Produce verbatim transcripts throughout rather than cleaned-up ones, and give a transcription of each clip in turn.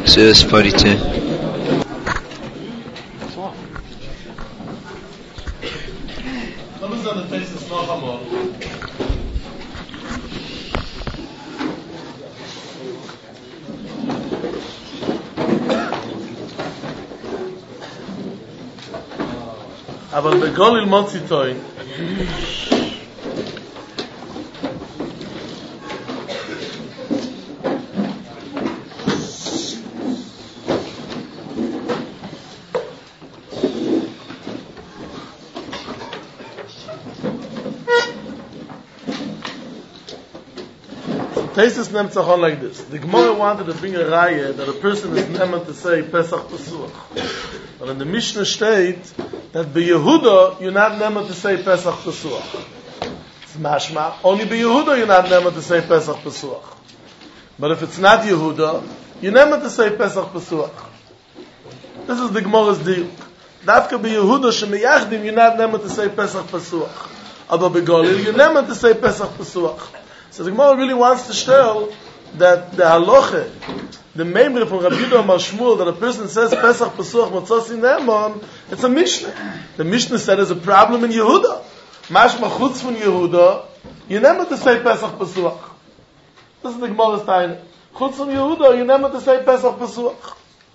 Exodus forty-two. אבל בגול ללמוד ציטוי Taisus named Tzachon like this. The Gemara wanted to bring a raya that a person is never to say Pesach Pesuach. But in the Mishnah state that by Yehuda you're not never to say Pesach Pesuach. It's mashma. Only by Yehuda you're not never to say Pesach Pesuach. But if it's not Yehuda, you're never to say Pesach Pesuach. This is the Gemara's deal. Dafka by Yehuda shemiyachdim you're not never to say Pesach Pesuach. Aber by Golil you're never to say Pesach Pesuach. So the Gemara really wants to show that the halacha, the member from Rabbi Yehuda Amar Shmuel, that a person says Pesach Pesuach Motzos Ne'eman, it's a Mishnah. The Mishnah said there's a problem in Yehuda. Mashma chutz from Yehuda, you never to say Pesach Pesuach. This is the Gemara's time. Chutz from Yehuda, you never to say Pesach Pesuach.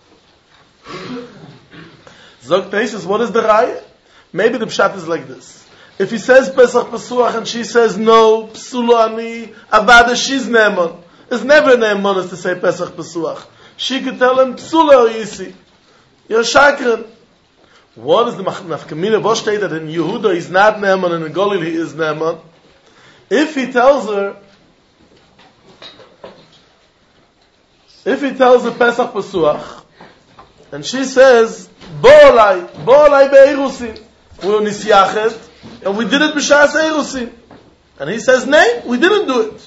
Zog Taisus, what is the raya? Maybe the pshat is like this. If he says Pesach Pesuach and she says no, Psulo Ani, Avada, she's Ne'eman. It's never Ne'eman to say Pesach Pesuach. She could tell him, Psulo Yisi. You're Shakran. What is the Nafkamina? What state that in Yehuda he's not Ne'eman and in Golil he is Ne'eman? If he tells her, if he tells her Pesach Pesuach, and she says, Bo'olai, Bo'olai Be'irusin, we're Nisyachet, and we did it b'shas eirusin. And he says, nay, we didn't do it.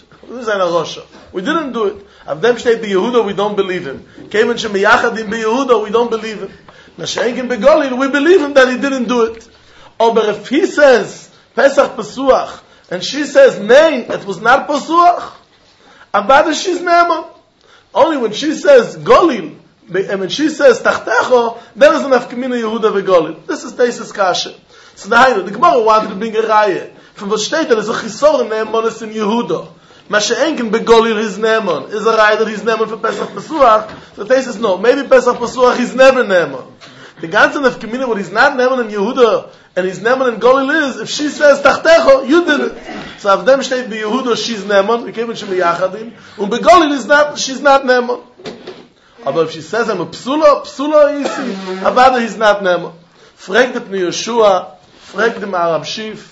We didn't do it. Avdem shteit b'Yehuda, we don't believe him. Kevan shemiyachadim b'Yehuda, we don't believe him. Nasheenkin b'Golil, we believe him that he didn't do it. Or but if he says, Pesach Pesuach, and she says, nay, it was not Pesuach, Avada she's Ne'eman. Only when she says, Golil, and when she says, Tachtecho, there is an Afkamina Yehuda v'Golil. This is Taisus Kasha. So the the Gemara wanted to bring a raya from what state that is a chisor ne'emonis in Yehuda. Masha'enkin begolil his ne'emon is a raya that he's ne'emon for Pesach Pesuach. So the says no, maybe Pesach Pesuach he's never ne'emon. The ganzen of Kamina, what he's not ne'emon in Yehuda and he's ne'emon in Golil is if she says Tachtecho, you did it. So if them state be Yehuda she's ne'emon, we came in Shemi Yachadim, and begolil is not, she's not ne'emon. But if she says I'm a psula, psula yisi, Avada he's not ne'emon. Frag the Pnei Yeshua. Frag the Arab Shif.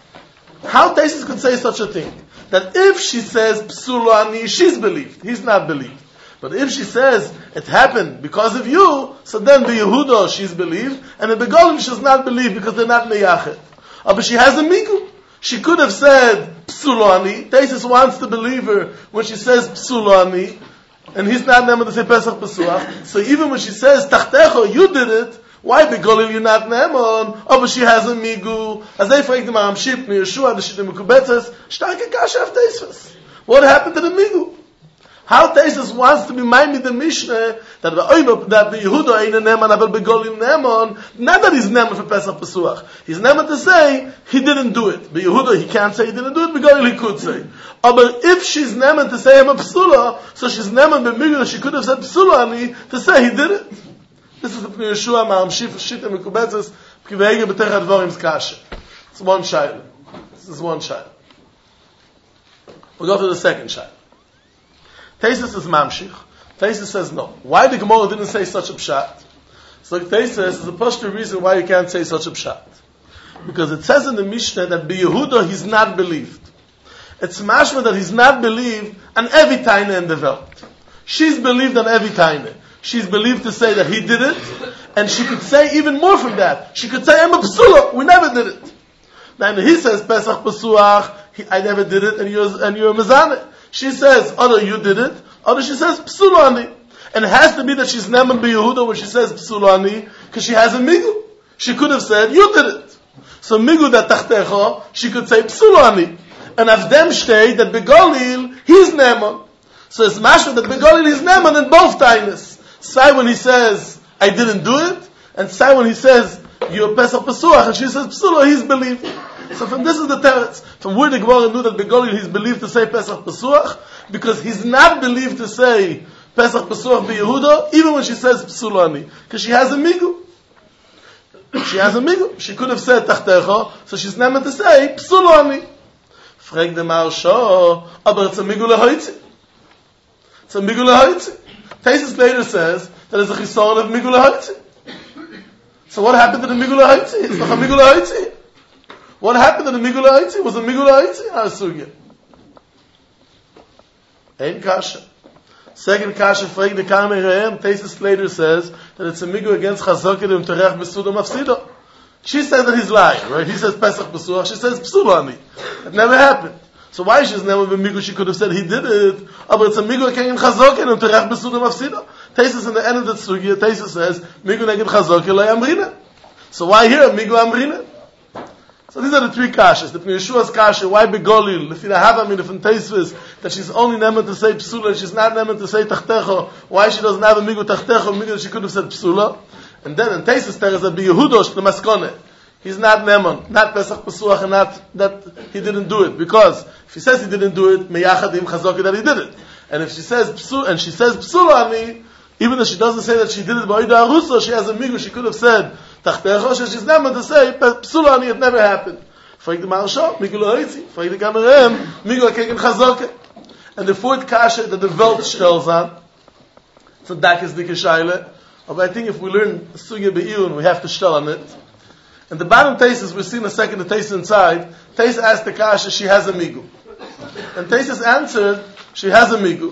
How Taisus could say such a thing? That if she says Psulo Ani, she's believed. He's not believed. But if she says it happened because of you, so then the Yehuda she's believed, and the Begolim she's not believed because they're not Meyachet. Oh, but she has a Migu. She could have said Psulo Ani. Taisus wants to believe her when she says Psulo Ani, and he's not able to say Pesach Pesuach. So even when she says Tachtecho, you did it. Why begolil you not ne'emon? Oh, but she has a migu. As they fragt the Maram Ship, Yeshua, the Shittim Mekubetzes, starke kasha of Taisus. What happened to the migu? How Taisus wants to be minded the Mishnah that the that the Yehuda ain't a ne'emon, but begolil ne'emon. Not that he's ne'emon for Pesach Pesuach. He's ne'emon to say he didn't do it. But Yehuda he can't say he didn't do it. Begolil he could say. Oh, but if she's ne'emon to say him a psula, so she's ne'emon b'migu that she could have said psula ani to say he did it. This is the Pnei Yeshua, Ma'am Shif, Shittim Mekubetzes, P'kivehege B'tech HaDvarim Kasha. It's one shayla. This is one shayla. We'll go to the second shayla. Taisus is Mamshich. Taisus says no. Why the Gemara didn't say such a pshat? So Taisus is the particular reason why you can't say such a pshat. Because it says in the Mishnah that B'Yehuda he's not believed. It's mashma that he's not believed on every taina in the world. She's believed on every taina. She's believed to say that he did it, and she could say even more from that. She could say, I'm a psula, we never did it. Now he says, Pesach Pesuach, I never did it, and you're, and you're a mezaneh. She says, other you did it, other she says, psulani. And it has to be that she's neman b'Yehuda when she says psulani, because she has a migu. She could have said, you did it. So migu that tachtecha, she could say psulani. And of them state that begolil, he's neman. So it's mashma that begolil is neman in both tainas. Sai when he says, I didn't do it, and Sai when he says, you're Pesach Pesuach, and she says, Psula, he's believed. So from this is the teretz. From where the Gemara knew that Begolil he's believed to say Pesach Pesuach, because he's not believed to say Pesach Pesuach BeYehuda, even when she says Psulani, because she has a migu. She has a migu. She could have said Tachtecha, so she's not meant to say Psulani. Frag the Marsha, aber it's a migu lehoitzi. It's a migu lehoitzi. Taisus later says that there's a chisaron of migu lehoitzi. So what happened to the migu lehoitzi? It's not a migu lehoitzi. What happened to the migu lehoitzi? It was a migu lehoitzi? Asugya. Ein kasha. Second kasha, frag the Karmei Rehem, Taisus later says that it's a migu against Chazoket and Terech Besuda Mafsida. She says that he's lying, right? He says Pesach Besuach, she says Psulani. It never happened. So why she's never been migu? She could have said he did it, but it's a migu against Chazoket and Terech Besuda Mafsida. Taisus in the end of the Sugya, Taisus says, migu against Chazoket la Amrina. So why here, migu Amrina? So these are the three kashas. The Yeshua's kasha, why Begolil? If you have a from Taisvis, that she's only never to say Psula, she's not never to say Tachtecha, why she doesn't have a migu Tachtecha, migu she could have said Psula. And then in Taisvis there is a BeYehudosh, the Maskone. He's not Neman, not Pesach Pesuach, and not that he didn't do it. Because if he says he didn't do it, Meyachadim Chazoki that he did it. And if she says Psula, and she says Psulani, even though she doesn't say that she did it by Oida Arusa, she has a migu, she could have said Tachtecha, she's never to say Psulani, it never happened. Frag the Marsha, migu lehoitzi. Frag the Karmei Rehem, migu against Chazoke. And the fourth kasha that the Welt stells on, so that is the Keshayle. But I think if we learn Sugya Be'iyun, we have to stell on it. And the bottom Taisus, we've seen a second the Taisus inside. Taisus asked the kasha, she has a migu. And Taisus answered, she has a migu.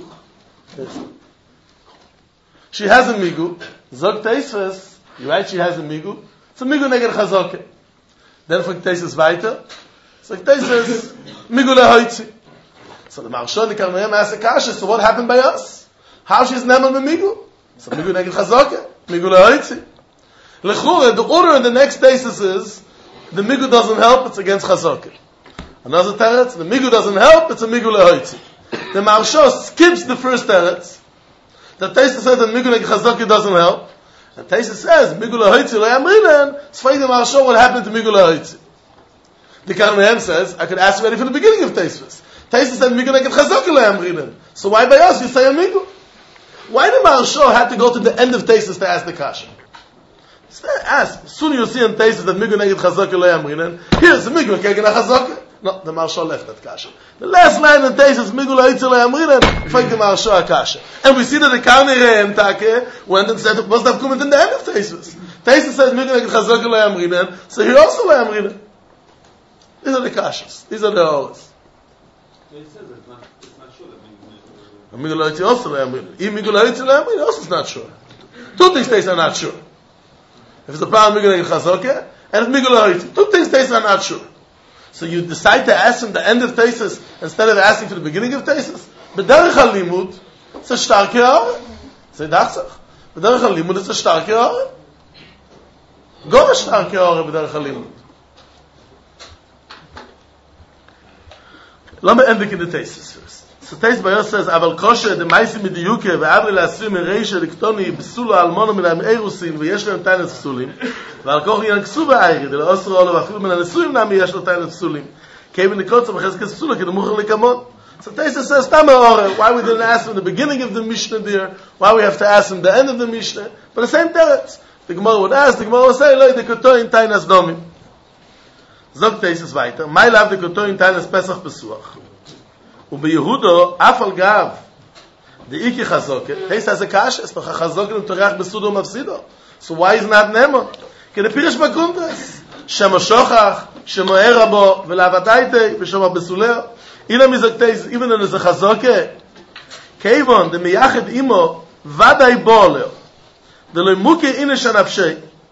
She has a migu. Zog Taisus, you write she has a migu. It's a migu neged Chazoke. Then for Taisus weiter. So Taisus, migu lehoitzi. So the Marsha, the Karmei Rehem asked the kasha, so what happened by us? How she's neman b'migu? So migu neged Chazoke, migu lehoitzi. L'chura, the order in the next Taisus is, the migu doesn't help, it's against Chazoke. Another teretz, the migu doesn't help, it's a migu lehoitzi. The Marsha skips the first teretz. The Taisus says that migu neged Chazoke doesn't help. And Taisus says, migu lehoitzi lo yamrinan, tzfay the Marsha, what happened to migu lehoitzi? The Karmei Rehem says, I could ask already from the beginning of Taisus. Taisus said, migu neged Chazoke lo yamrinan. So why by us you say a migu? Why did Marsha have to go to the end of Taisus to ask the kasha? Ask. Soon you'll see in Taisus that migu neged Chazoke lo yamrinan. Here's the migu neged Chazoke. No, the Marsha left that kasha. The last line in Taisus, migu lehoitzi lo yamrinan, fight the Marsha a kasha. And we see that the Karmei Rehem take went and said it must have come in the end of Taisus. Taisus said migu neged Chazoke lo yamrinan, so here also lo yamrinan. These are the kashas. These are the hours. He says it's not, it's not sure that migu lehoitzi also lo yamrinan. If migu lehoitzi lo yamrinan, also is not sure. Two things Taisus are not sure. If it's a problem migu neged Chazoke, and if migu lehoitzi. Two things Taisus are not sure. So you decide to ask him the end of Taisus instead of asking for the beginning of Taisus. B'derech halimud, it's a starke ha'ore. Say dachzach. B'derech halimud, it's a starke ha'ore. Go a starke ha'ore b'derech halimud. Let me end in the Taisus first. So Taisus Bayos says, Aval kosher, the maisi midiyuke, ve'avri la'asrim ereisha, liktoni, b'sula almono minam eirusin, ve'yesh lehem tainas psulim, ועל כוח ינקסו בעירי, דלא אוסרו עולו, ואפילו מן הנשואים נמי יש לו תאינת פסולים. כאבן נקוצה בחזקת פסולה, כדמוכר לקמון. So Taisus says, Tama Ore, why we didn't ask him the beginning of the Mishnah there, why we have to ask him the end of the Mishnah, but the same teretz. The Gemara would ask, the Gemara would say, Loi dekoto in tainas domim. Zog Taisus weiter, Mai lav dekoto in tainas Pesach Pesuach. ובייהודו, אף על גב, דאיקי חזוקה, Taisus has a kasha, es noch a חזוקה נתורח בסודו מפסידו. So why is not Nemo? כי לפרש בקונטרס, שמו שוכח, שמו ערבו, ולעבדייתי, ושמו בסולר, הנה מזקטייס, even in the חזוקה, כיוון, דמייחד אימו, ודאי בולר, דלוי מוקי אינה שנפשי,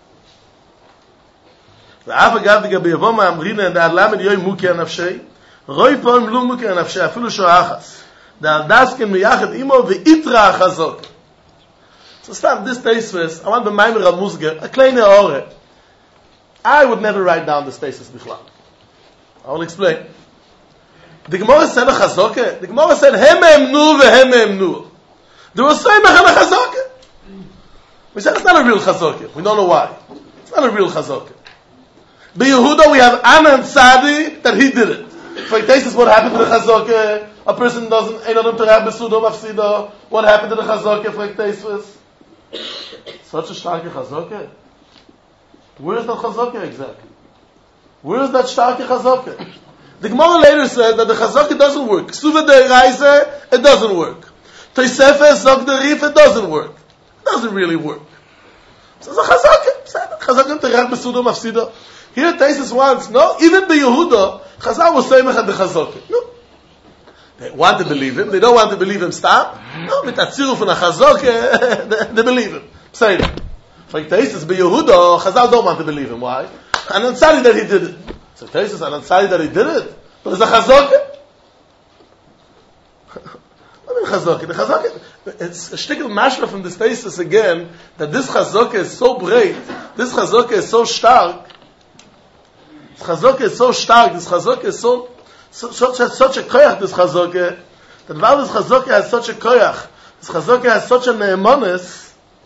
ואף אגב דגבי יבוא מאמרינן, דעד למד יוי מוקי הנפשי, רוי פעם לא מוקי הנפשי, אפילו שואחס, דעד דסקן מייחד אימו, ואיתרה החזוקה. So stop this Taisus. I want the Maimer Ramuzger, a kleine ore. I would never write down this Taisus bichlal. I will explain. The Gemara said a Chazoke. The Gemara said, Hem emnu vehem emnu. There was saying a Chazoke. We said it's not a real chazokah. We don't know why. It's not a real chazokah. By Yehuda, we have Anan Tzadi that he did it. For this is what happened to the chazokah. A person doesn't, ain't on to have besudo mafsido. What happened to the chazokah for this was? Such a starke chazokah. Where is that chazokah exactly? Where is that starke chazokah? The Gemara later said that the chazokah doesn't work. Ksuva de Reise, it doesn't work. Tosefes Zog de Rif, it doesn't work. It doesn't really work. So it's a chazokah. Chazokah to have besudo mafsido. Here Taisus wants, no, even the Yehuda, Chazal was saying at the chazokah. No. They want to believe him. They don't want to believe him. Stop. No, with that tziruf and a chazokah, they, they believe him. Say it. For Taisus, by Yehuda, Chazal don't want to believe him. Why? And I'm sorry that he did it. So Taisus, and I'm sorry that he did it. But it's a chazokah. What is chazokah? The chazokah, it's a shtickle mashma from this Taisus again, that this chazokah is so great, this chazokah is so stark, this chazokah is so stark, this chazokah is so, so such, a, such a koyach, this chazokah, that while this chazokah has such a koyach, this chazokah has such a ne'emonis,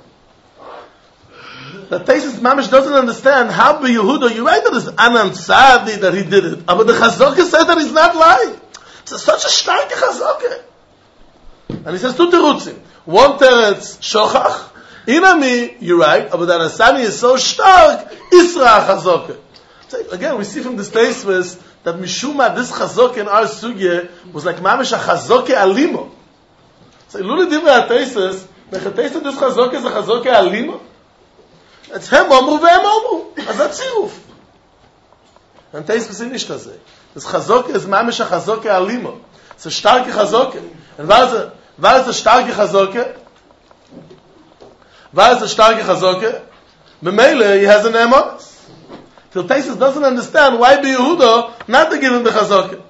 that Taisus Mamish doesn't understand how by Yehuda, you're right that it's Anan Tzadi that he did it, but the chazokah said that he's not lying. It's such a stark chazokah. And he says two terutzim. One teretz shochach. Inami, you're right, but the Anasani is so stark, Isra chazokah. So again, we see from this Taisus that Mishuma, this chazokah in our sugye, was like Mamish a chazokah alimo. So Luli Divra Taisus, the Taisus this chazokah is a chazokah alimo. It's hem omru vehem omru. Az atziruf. And Taisus is nicht das. Das chazokah is Mamish a chazokah alimo. It's a starke chazokah. And was a was a starke chazokah? Was a starke chazokah? B'meile, he has an emes. Till Taisus doesn't understand why be Yehuda not to give him the chazokah.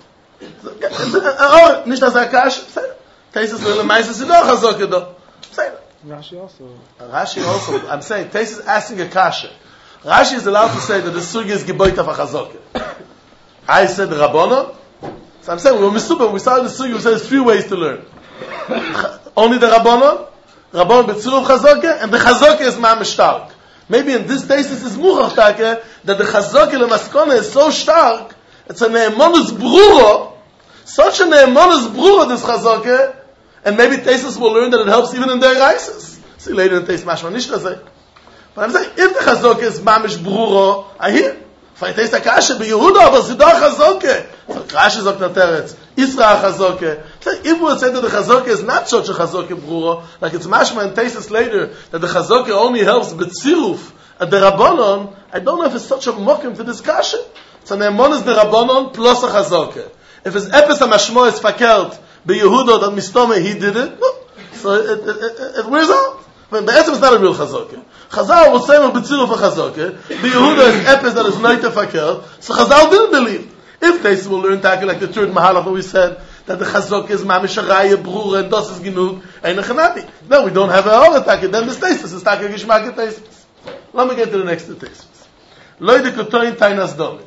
Oh, nicht das akash. Taisus will meise sie doch chazokah do. Say Rashi also. Rashi also. I'm saying Taisus is asking a kasha. Rashi is allowed to say that the sugi is geboit of a chazokah. I said Rabbonon. So I'm saying we were misubah. We started the sugi. We said there's three ways to learn. Only the Rabbonon, Rabbonon b'tzuruf chazokah, and the chazokah is ma'am stark. Maybe in this Taisus is muchach take that the chazokah lemaskona is so stark. It's a ne'emonus bruro, such a ne'emonus bruro this chazokah, and maybe Taisus will learn that it helps even in their reises. See later in Taisus mashma nishta. But I'm saying if the chazokah is mamish bruro, I hear. If Taisus akasha be Yehuda, aber sie doch chazokah. So Rashi zok nateretz. Isra chazokah. If we would say that the chazokah is not such a chazokah bruro, like it's mashma and Taisus later, that the chazokah only helps b'tziruf at the Rabbonon, I don't know if it's such a mokim to this kasha. So ne'emon is the Rabbonon plus a chazokah. If it's epis hamashmo is fakert be Yehuda that mistome he did it, no. So it, it, it, it wears out. But the essence is not a real chazokah. Chazal will say b'tziruf a chazokah. Be Yehuda is epis that is noite fakert. So Chazal didn't believe. If Taisus will learn taki like the third mahalach that we said that the chazokah is mamish araya brura and dos is genug ein chanami. No, we don't have a other taki. Then this Taisus is taki gishmak Taisus. Let me get to the next Taisus. Loy de kotoin tainas domi.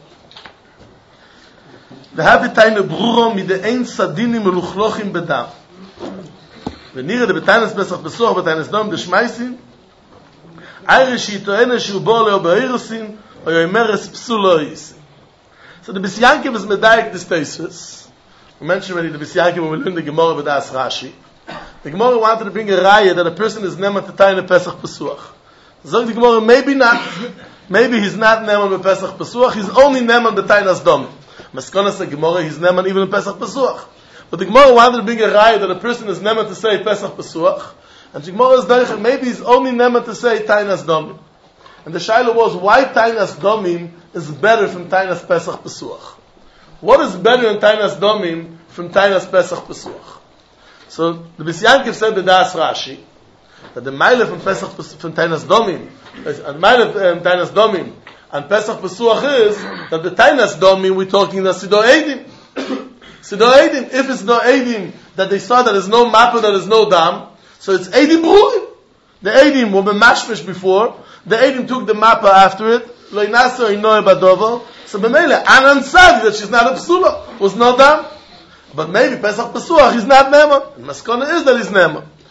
The happy taina brura mit de ein sadinim meluchlochim bedam. ונראה לבתיינס פסח בסוח בתיינס דום דשמייסים עירי שיטוענה שהוא בוא לו באירוסים או יאמרס פסולו איסים. So the Bisyankiv is medayik this Taisus. We mentioned already the Bisyankiv when we learned the Gemara with Das Rashi. The Gemara wanted to bring a raya that a person is neman to taina Pesach Pesuach. So the Gemara, maybe not. Maybe he's not neman with Pesach Pesuach. He's only neman the tainas dom. Maskonas the Gemara, he's neman even in Pesach Pesuach. But the Gemara wanted to bring a raya that a person is neman to say Pesach Pesuach. And the Gemara is derech, maybe he's only neman to say tainas dom. And the shaila was, why tainas domim is better from tainas Pesach Pesuach? What is better in tainas domim from tainas Pesach Pesuach? So the Bisyankiv said the Das Rashi that the mile from Pesach from tainas domim, and mile from tainas domim and Pesach Pesuach is that the tainas domim we're talking the Sidor Eidim. Sidor Eidim. If it's no Eidim that they saw that there's no mappa, that there's no dam, so it's Eidim Brurim. The Eidim were mashmish before. The Eidim took the mappa after it. Lo inaso inoy badovo. So b'meile, Anan Tzadi, that she's not a psula, was no dam. But maybe Pesach Pesuach, he's not nema. And Maskona is that he's nema.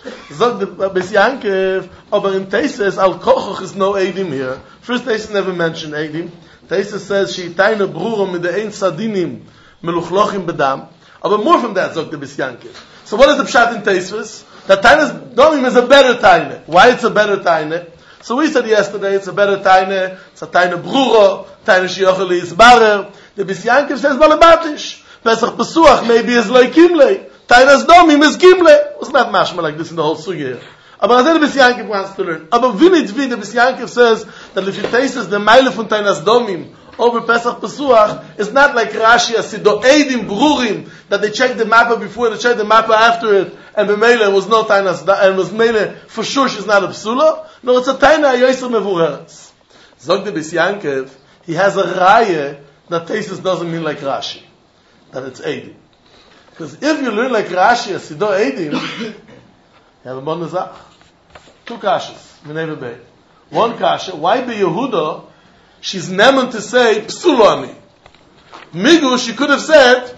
Sagt der bis Yankev, aber in Teises al Kochoch is no Eidim here. First Teises never mentioned Eidim. Teises says she taine brura mit the ein sadinim meluchlochim bedam. Aber more from that, sagt der bis Yankev. So what is the pshat in Teises? That Tainas domim is a better taine. Why it's a better taine? So we said yesterday it's a better taine. It's a taine brura, taine shiochel yisbarer. The bis Yankev says balabatish. Pesach Pesuach maybe is like Kimle. Tainas domim is Kimle. It's not mashma like this in the whole sugi here. Aber then the bis Yankev wants to learn. Aber vinit vi the bis Yankev says that if you taste the mile von Tainas domim over Pesach Pesuach is not like Rashi asido eidim brurim that they check the mapper before they check the mapper after it and the mele was no Tainas and was mele for sure she's not a psula. No, it's a Taina yoser mevureres. Zog the bis Yankev he has a raya that Taisus doesn't mean like Rashi. That it's eidim. Because if you learn like Rashi, Asido eidim, you have a monazach. Two kashas, Mineva Bey. One kasha, why be Yehuda, she's neman to say, Psulani. Migu, she could have said,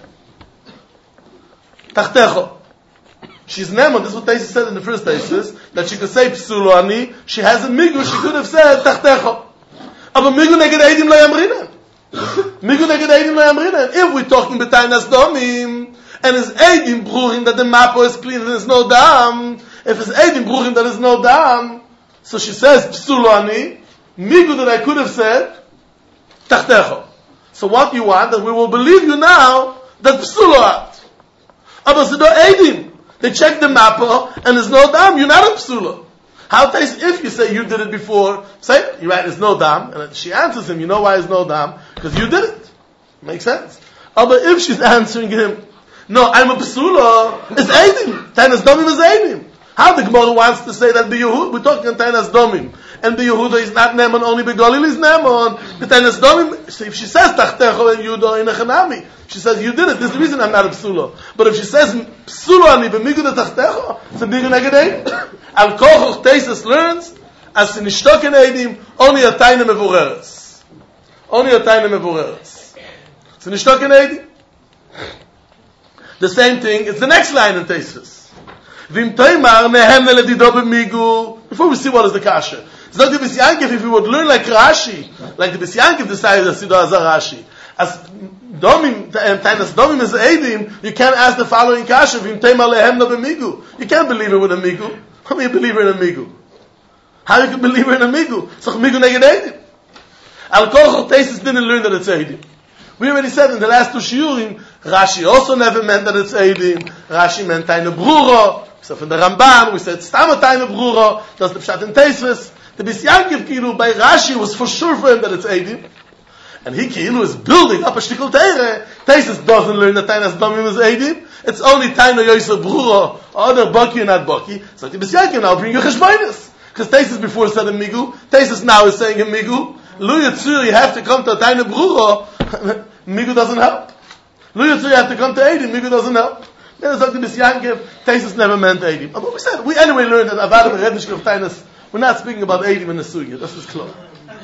Tachtecho. She's neman, this is what Taisus said in the first Taisus, that she could say Psulani, she has a Migu, she could have said, Tachtecho. Aber Migu neged eidim lo yamrinan. If we're talking betainas domim and it's eidim brurim that the mapo is clean and there's no dam, if it's eidim brurim that there's no dam, so she says psulani, migu that I could have said tachtecho. So what you want that we will believe you now that psulat. Aber se do eidim, they check the mapo and there's no dam, you're not a psula. How taste if you say you did it before? Say you're right. There's no dam, and she answers him. You know why there's no dam? Because you did it. Makes sense. Oh, but if she's answering him, no, I'm a psula. It's eidim. Tainas domim is eidim. How the Gemara wants to say that the Yehud? We're talking on Tainas domim, and the Yehuda is not nemon only begalil is nemon. The Tainas domim. So if she says tachtecho and Yehuda in a chanami, she says you did it. This is the reason I'm not a psula. But if she says psula ani b'migu de tachtecho, it's a migu neged Al Kochoch Teisus learns as in Ishtoken Eidim only a taina mevureres. Only a taina mevureres. It's in Ishtoken Eidim. The same thing. It's the next line in Teisus. Vim Toimar nehem eledido b'migu. Before we see what is the kasha, it's not the bis Yankev. If we would learn like Rashi, like the bis Yankev decided that Sido Azar Rashi, as domim tainas domim is eidim, you can't ask the following kasha. Vim Toimar nehem no b'migu. You can't believe it with a migu. How do you believe in a migu? How you can believe in a migu? So migu neged eidim. Al Kochoch Teisus didn't learn that it's eidim. We already said in the last two shiurim, Rashi also never meant that it's eidim. Rashi meant taina brura. So from the Ramban, we said stama taina brura. That's the pshat in Teisus. The bis Yankev kilu by Rashi was for sure for him that it's eidim. And he kilu is building up a shtikul teire. Teisus doesn't learn that tainas domim is eidim. It's only taina yoysa brura. Other baki and not baki. So the bis Yankev now bring you cheshbonis. Because Teisus before said a migu. Teisus now is saying a migu. Lu Yitzur, you have to come to a taina brura. Migu doesn't help. Lu Yitzur, you have to come to eidim. Migu doesn't help. Then it's like the bis Yankev. Teisus never meant eidim. But we said, we anyway learned that Avadim Rednishk of tainas. We're not speaking about eidim in the sugya. This is clear.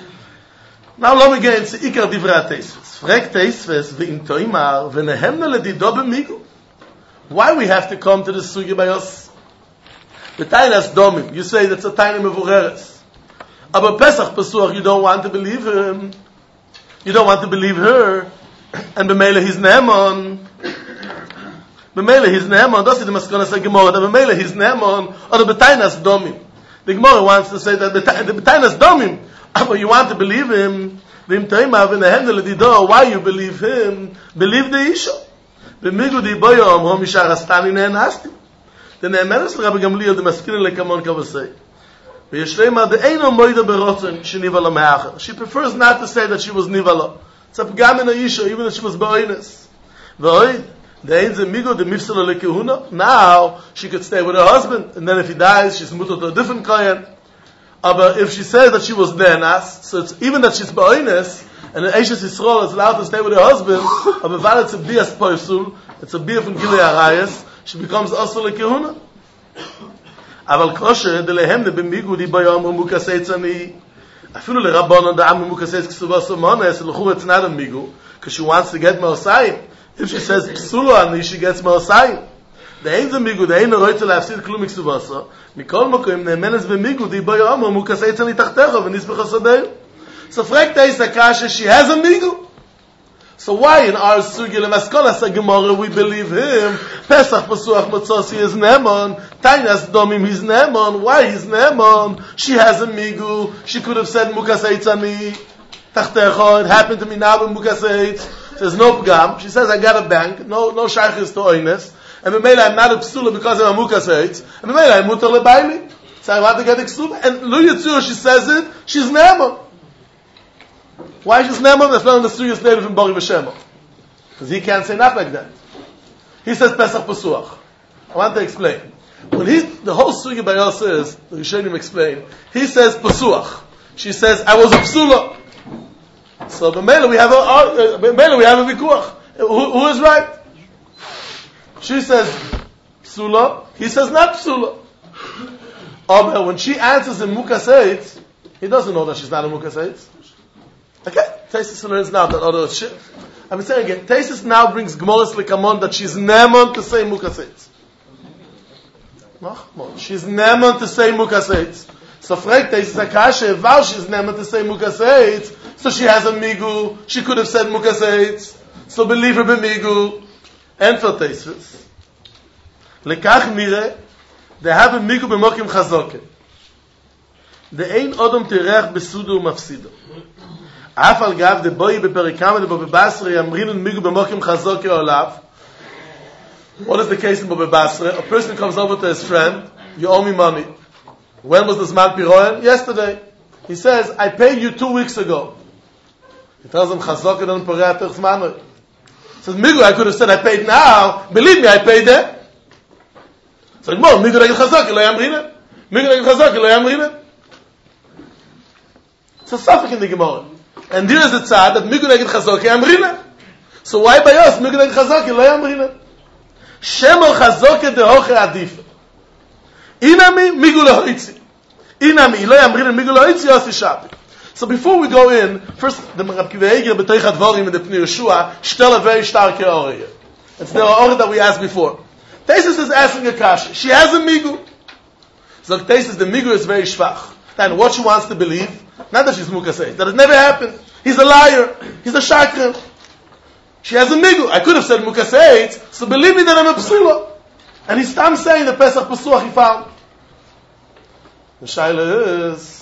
Now let me get into Ikar Divrei Teisus. Frek Teisus ve'im toimar ve'nehemna ledido b'migu. Why we have to come to the sugya by us? The tainas domim. You say that's a taina mevureres. Aber Pesach Pesuach, you don't want to believe him. You don't want to believe her. And b'meila he's ne'emon. B'meila he's ne'emon. That's the Maskana say Gemara. That b'meila he's ne'emon. Or the b'tainas domim. The Gemara wants to say that the b'tainas domim. But you want to believe him. V'im toimar v'nehem ledido. Why you believe him? Believe the Isha. B'migu di boyom ho mishar astani ne'enasti. The ne'emeres l'Rabbi Gamliel the Maskina le'kamon kavasei. V'yeshlema the eino moida berotzen she nivala me'acher. She prefers not to say that she was nivala. It's a pgam in a Isha even if she was ba'oines. V'oid the ein ze migu the mifsala lekehuna. Now she could stay with her husband and then if he dies she's mutter to a different kohen. But if she says that she was ne'enas, so it's even that she's ba'oines, and an Eishes Yisrael is allowed to stay with her husband, but while it's a bias poisul, it's a bias from Gilei Arayas, she becomes also like Kehuna. Aval kosher, de lehem de b'migu di bayom umukasei tzani. Afilu le Rabbanon da am umukasei ksuvah somones, l'chur it's not a migu, because she wants to get Me'osayim. If she says psulu ani, she gets Me'osayim. The ein ze migu, the ein roitze להפסיד כלום מכסובסו, מכל מקום נאמנס במיגו, די בו יאמר, מוקס עצה מתחתך, ונסבך הסדר. So fragt er is Akasha, she has a migu. So why in our Sugya Lemaskola Sagemara we believe him? Pesach Pasuach Matzosi is Neman, Tainas Domim he's Neman, why he's Neman? She has a migu, she could have said Mukas Eitzani, Tachtecho, it happened to me now with Mukas Eitz. There's no pgam. She says, I got a bank, no no shaykhis to oines, and B'meila I'm not a psula because I'm a Mukas Eitz, and B'meila I'm mutar lebayli. So I want to get a ksuba, and Lu Yitzur, she says it, she's Neman. Why she's Neman? That's not in the serious native in Bari V'Shema. Because he can't say not like that. He says Pesach Pasuach. I want to explain. When he, the whole sugi by us is, the Rishonim explain, he says Pasuach. She says, I was a psula. So b'meila we have a uh, b'meila we have a vikuach. Who, who is right? She says psula. He says not psula. Oh, but when she answers in Mukas Eitz, he doesn't know that she's not a Mukas Eitz. Okay, Taisus learns now that other shit. I'm saying again, Taisus now brings Gmoris Likamon that she's Neman to say Mukas Eitz. She's Neman to say Mukas Eitz. So fragt Taisus Akasha, while she's Neman to say Mukas Eitz, so she has a migu, she could have said Mukas Eitz, so believe her b'migu. And for Taisus, Lekach mire, they have a migu b'mokim chazoke. The ein odom tirech besudu mafsido. Afal gav de boy beperikam de bebasre yamrin migu b'mokim chazoke olav. What is the case in Bebasre? A person comes over to his friend, you owe me money. When was this man piroyan? Yesterday. He says, I paid you two weeks ago. He tells him, Chazok and Poreatach Zmano. He says, Migu, I could have said, I paid now. Believe me, I paid then. So, more, Migu regel Chazok, lo yamrina. Migu regel Chazok, lo yamrina. It's a suffix in the Gemara. And there is a tzad that Migu regel Chazok, yamrina. So why by us, Migu regel Chazok, lo yamrina? Shemol Chazok de hoche adif. Inami, Migu lo hoitzi. Inami, lo yamrina, Migu lo hoitzi, yosi shapi. So before we go in, first the Rab Kiva Eiger b'toich hadvarim in the Pnei Yeshua shtel a very starke orah. It's the orah that we asked before. Taisus is asking a kasha. She has a migu. So Taisus, the migu is very shvach. And what she wants to believe, not that she's mukasei, that it never happened. He's a liar. He's a shakran. She has a migu. I could have said mukasei, so believe me that I'm a psula. And he's tam saying the Pesach Pasuach he found. The shaila is,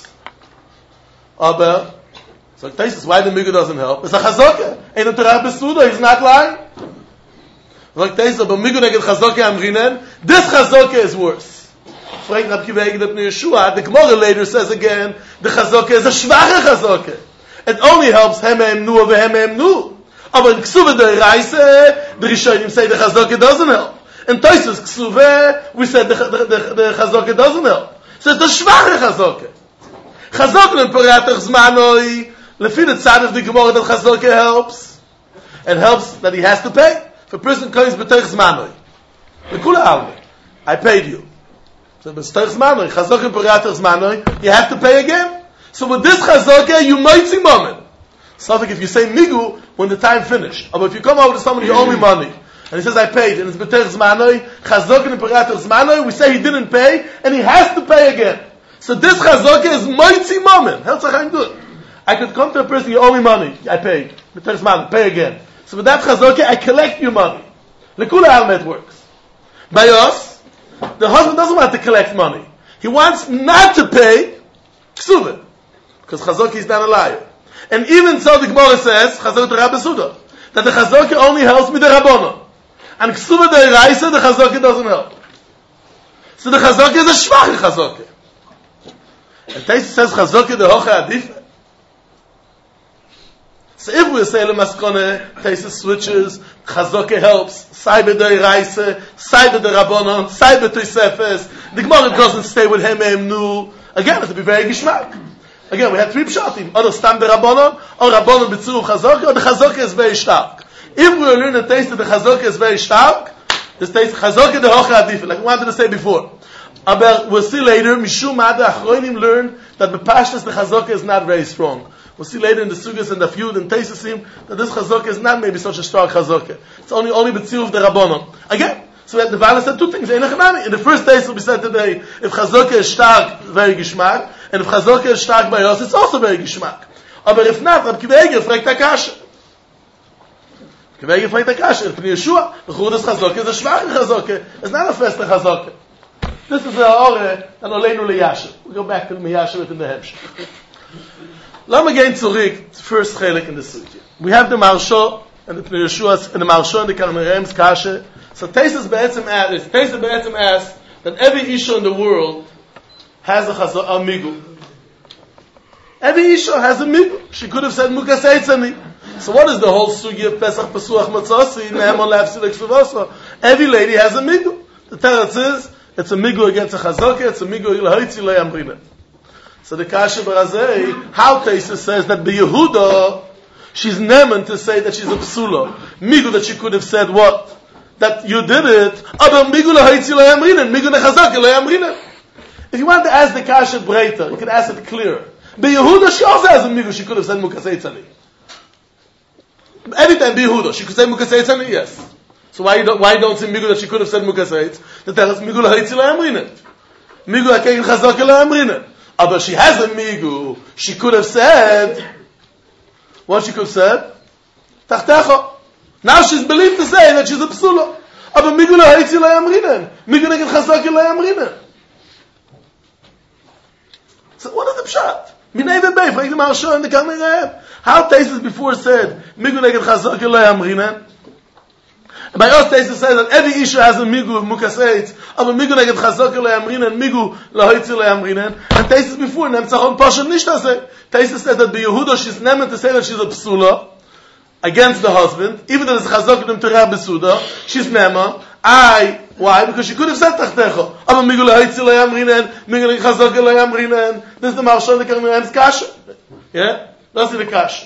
aber, so Taisus, why the migu doesn't help? It's a chazokah. Ain't a terach besuda, he's not lying. Like Taisus, but migu neged chazokah amrinen, this chazokah is worse. Frank Rab Kiva Eiger Pnei Yeshua, the Gemara later says again, the chazokah is a shvache chazokah. It only helps hem hem nu over hem hem nu. Aber in Ksuva de Reise, the Rishonim say the chazokah doesn't help. In Taisus Ksuva, we said the, the, the, the chazokah doesn't help. So it's a shvache chazokah. Chazokah and Poreatach Zmanoi, lefi the tzad of the Gemara that Chazokah helps, and helps that he has to pay. If a person comes b'toich Zmanoi, lekula alme, I paid you. So b'toich Zmanoi, Chazokah and Poreatach Zmanoi, you have to pay again. So with this Chazokah, you might see moment. Something if you say migu when the time finished, or if you come over to someone you owe me money, and he says I paid, and it's b'toich Zmanoi, Chazokah and Poreatach Zmanoi, we say he didn't pay, and he has to pay again. So this chazokah is mighty moment. How's I do it? I could come to a person, you owe me money. I paid. Pay again. So with that chazokah, I collect your money. Lekula almet works. By us, the husband doesn't want to collect money. He wants not to pay ksuva. Because chazokah is not a liar. And even so, the Gemara says, chazokah Rabbi Suda, that the chazokah only helps me the Rabbonon. And ksuva de Raisa, the chazokah doesn't help. So the chazokah is a shvach chazokah. And Taisus says Chazokah de hoche adif. So if we say lemaskone, Taisus switches, Chazokah helps, Saibe de Reise, Saibe de Rabbonon, Saibe Tosefes. The Gemara doesn't stay with him em nu. Again, it will be very gishmak. Again, we had three pshatim: or stam de Rabbonon, or Rabbonon b'tziruv Chazokah, or the Chazokah is very stark. If we learn the Taisus that the Chazokah is very stark, this Taisus Chazokah de hoche adif, like we wanted to say before. But we'll see later, Mishum Mada Achronim learn that the Pashtas, the Chazokah is not very strong. We'll see later in the Sugas and the Feud and Taisasim that this Chazokah is not maybe such a strong Chazokah. It's only only B'tziruv the Rabbonon. Again, So the Vala said two things. In the first day, so we said today, if Chazaka is stark, very Geschmack, and if Chazaka is stark by us, it's also very Geschmack. Aber if not, Rab Kiva Eiger fragt Akasha. Kiva Eiger fragt Akasha. If Yeshua, the Chudas Chazaka is a schwache Chazaka. It's not a feste Chazaka. This is the Ore, and Oleinu Leyashem. We'll go back to the Meyashem in the Hemshech. Let me get zurück to first chelik in the Sugya. We have the Marsha, and the Yeshua, and the Marsha, and the Karmerem's Kasha. So Tesis Be'etzim asks, Tesis Be'etzim asks that every Isha in the world has a chazor, a migu. Every Isha has a migu. She could have said Mukas Eitzani. So what is the whole sugi of Pesach Pesuach Matzasi? Nehemon Lafsilek Shuvasa. Every lady has a migu. The teretz is, it's a migu against a chazorke, it's a migu ilahoitzi lo yamrina. So the Kasha Barazei, how Tesis says that the Yehuda, she's nemen to say that she's a psula. Migu that she could have said what? That you did it, aber migu lahaitzi lo yamrinen, migu nechazake lo yamrinen. If you want to ask the kasha breiter, you can ask it clearer. Be Yehuda, she also has a migu, she could have said mukasei tzani. Every time be Yehuda, she could say mukasei tzani, yes. So why you don't, why you don't say migu that she could have said mukasei? That tell us migu lahaitzi lo yamrinen. Migu hakegin chazake lo yamrinen. Aber she has a migu, she could have said, what she could have said? Tachtecha. Now she's believed to say that she's a psula. Aber migu lahaitzi lo yamrinen. Migu neged chazake lo yamrinen. So what is the pshat? Minei v'bei, fragt the Marsha and the Karmerem. How Tesis before said, migu neged chazake lo yamrinen? And by us Tesis says that every issue has a migu of mukas eitz, aber migu neged chazake lo yamrinen, migu lahaitzi lo yamrinen. And Tesis before, nehmt zachon pasha nicht das say. Tesis said that by Yehuda she's nemen to say that she's a psula, against the husband, even though there's chazak in Torah besuda, she's nema. I, why? Because she could have said tachtecha. Aber migu lahaitzi lo yamrinen, migu chazak lo yamrinen. This is the Marsha and the Karmerem's kasha. Yeah? That's the kasha.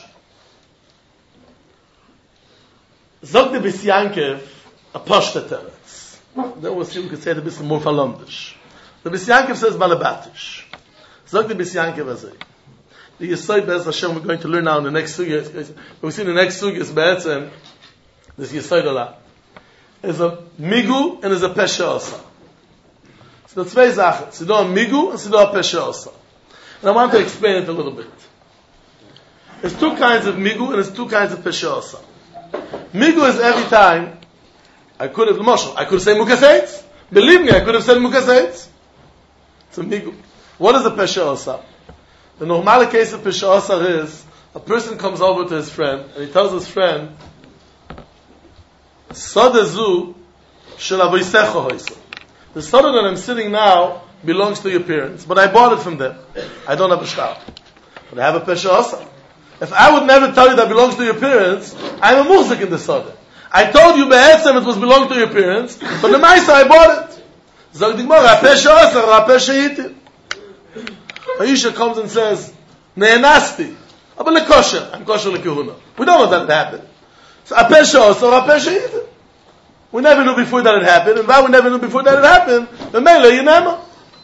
Zog the Bisyankev, a pashta teretz. Then we'll see, we could say it a bit more falandish. The Bisyankev says balabatish. Zog the Bisyankev as a the Yesod Be'ez Hashem we're going to learn now in the next sugya. We see in the next sugya is Be'etzem, this Yesod Allah. Is a migu and is a pesha osa. So the zwei Sachen. Sie do a migu and sie do a pesha osa. And I want to explain it a little bit. There's two kinds of migu and there's two kinds of pesha osa. Migu is every time, I could have, Moshe, I could have said mukaseitz. Believe me, I could have said mukaseitz. It's a migu. What is a pesha osa? The normal case of pesha osa is, a person comes over to his friend, and he tells his friend, Sodazu shel avoisecha hoisa. The soda that I'm sitting now belongs to your parents, but I bought it from them. I don't have a shtar. But I have a pesha osa. If I would never tell you that belongs to your parents, I'm a muzik in the soda. I told you be'etzem it was belong to your parents, but the ma'isa I bought it. Zog the Gemara, a pesha osa or a pesha yitin. Aisha comes and says, ne'enasti. Aber lekosher. I'm kosher lekehuna. We don't know that it happened. So a pesha osa or a pesha yitin. We never knew before that it happened, and why we never knew before that it happened, the mele yinema.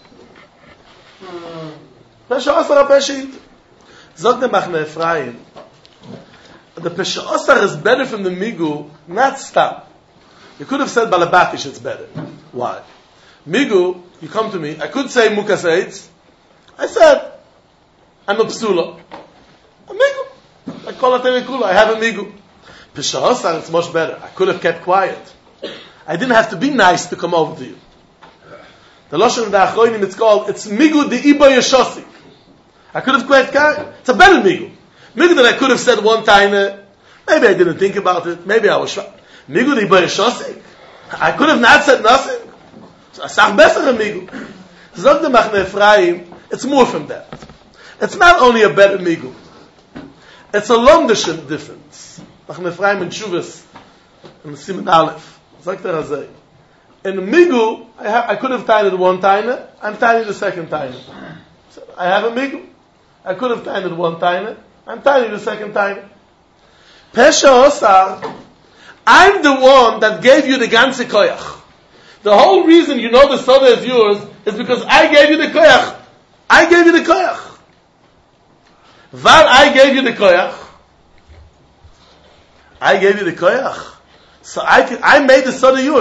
Pesha osa or a pesha yitin. Zog the Machne Ephraim. The pesha osa is better from the migu, not stop. You could have said balabatish it's better. Why? Migu, you come to me, I could say mukas eitz. I said, I'm a psula. A migu. I call it a mikula. I have a migu. Pesha osa, it's much better. I could have kept quiet. I didn't have to be nice to come over to you. The Lashon of the Achronim, it's called, it's migu de iba yeshosik. I could have kept quiet. It's a better migu. Migu that I could have said one time, maybe I didn't think about it, maybe I was shocked. Migu de iba yeshosik. I could have not said nothing. So I sag beser a migu. Zog the Machne Ephraim, it's more from that. It's not only a better migu. It's a londishim difference. Machne Ephraim and Shuvas and Siman Aleph. Zog the Razei. In the migu, I, ha- I could have tied it one time. I'm tying it the second time. So I have a migu. I could have tied it one time. I'm tying it the second time. Pesha Osar, I'm the one that gave you the ganze koyach. The whole reason you know the soda is yours is because I gave you the koyach. I gave you the koyach. Val I gave you the koyach. I gave you the koyach. So I can, I made the soda yours.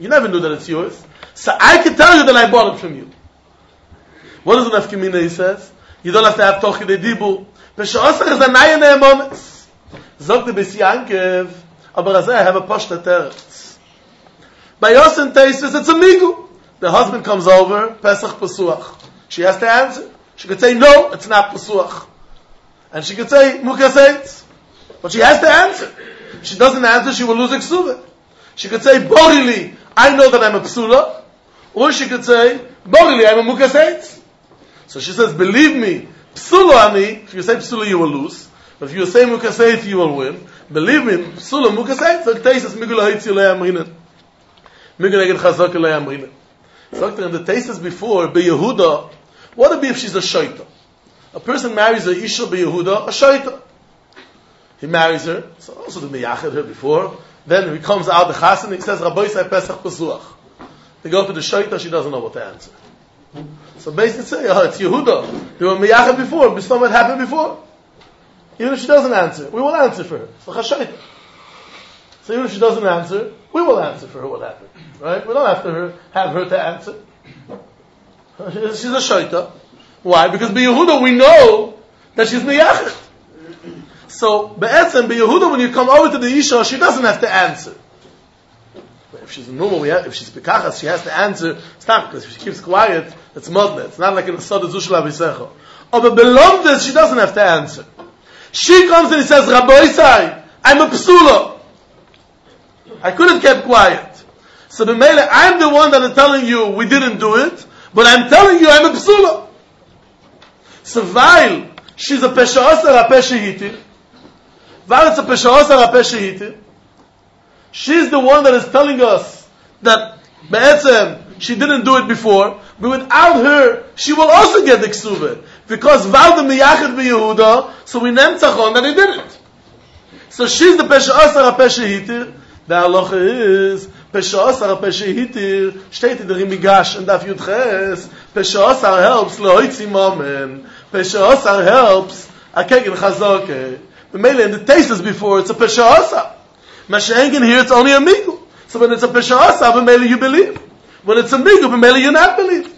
You never knew that it's yours. So I can tell you that I bought it from you. What is an Afkimina, he says? You don't have to have Tochi de Dibu. Peshaosach is a Naya Ne'emonis. Zog the Bes Yankev, aber as I have a Pashta Teretz. By Yosin Teisus, it's a Migu. The husband comes over, Pesach Pesuach. She has to answer. She could say, no, it's not Pesuach. And she could say, Mukaseitz. But she has to answer. If she doesn't answer, she will lose Eksuva. She could say, Borili, I know that I'm a Psula. Or she could say, Borili, I'm a Mukaseitz. So she says, believe me, Psula ani, if you say Psula, you will lose. But if you say Mukaseitz, you will win. Believe me, Psula, Mukaseitz, so Teisus, Migula Hitzi Lei Amrinen. Migula Neged Chazak Lei Amrinen. So in the Teisus before, Be Yehuda, what would it be if she's a Shaita? A person marries a Isha Be Yehuda, a Shaita. He marries her, so also the Meyached her before. Then he comes out the Chasen, he says, Rabbi Yisai Pesach Pesuach. They go to the Shaita, she doesn't know what to answer. So basically say, oh, it's Yehuda. They were Meyached before, Bistom had happened before. Even if she doesn't answer, we will answer for her. So Chashaita. So even if she doesn't answer, we will answer for her what happened. Right? We don't have to her, have her to answer. She's a Shaita. Why? Because Be Yehuda we know that she's Meyached. So, Be'etzem, Be Yehuda, when you come over to the Isha, she doesn't have to answer. If she's normal, we have, if she's Pekachas, she has to answer. It's not, because if she keeps quiet, it's modne. It's not like in the Sada Zushla Visecho. Oh, but Belomdes, she doesn't have to answer. She comes and he says, Rabbi Isai, I'm a Psula. I could have kept quiet. So the Mele, I'm the one that is telling you we didn't do it, but I'm telling you I'm a Psula. So while she's a Peshaosar HaPeshehiti, while it's a Peshaosar HaPeshehiti, she's the one that is telling us that Be'etzem, she didn't do it before, but without her, she will also get the Ksuve. Because while the Miyachet Yehuda, so we named Tzachon that he did it. So she's the Peshaosar HaPeshehiti. The halacha is Peshaosar HaPeshehiti, steht in der Rimigash and Daf Yudches, Peshaosar helps Lehoitzi Momen. Peshaosar helps Akegin Chazoke. The Mele in the Teisus before, it's a Peshaosar. Mashengen here, it's only a Migu. So when it's a Peshaosar, B'mele you believe. When it's a Migu, B'mele you not believe.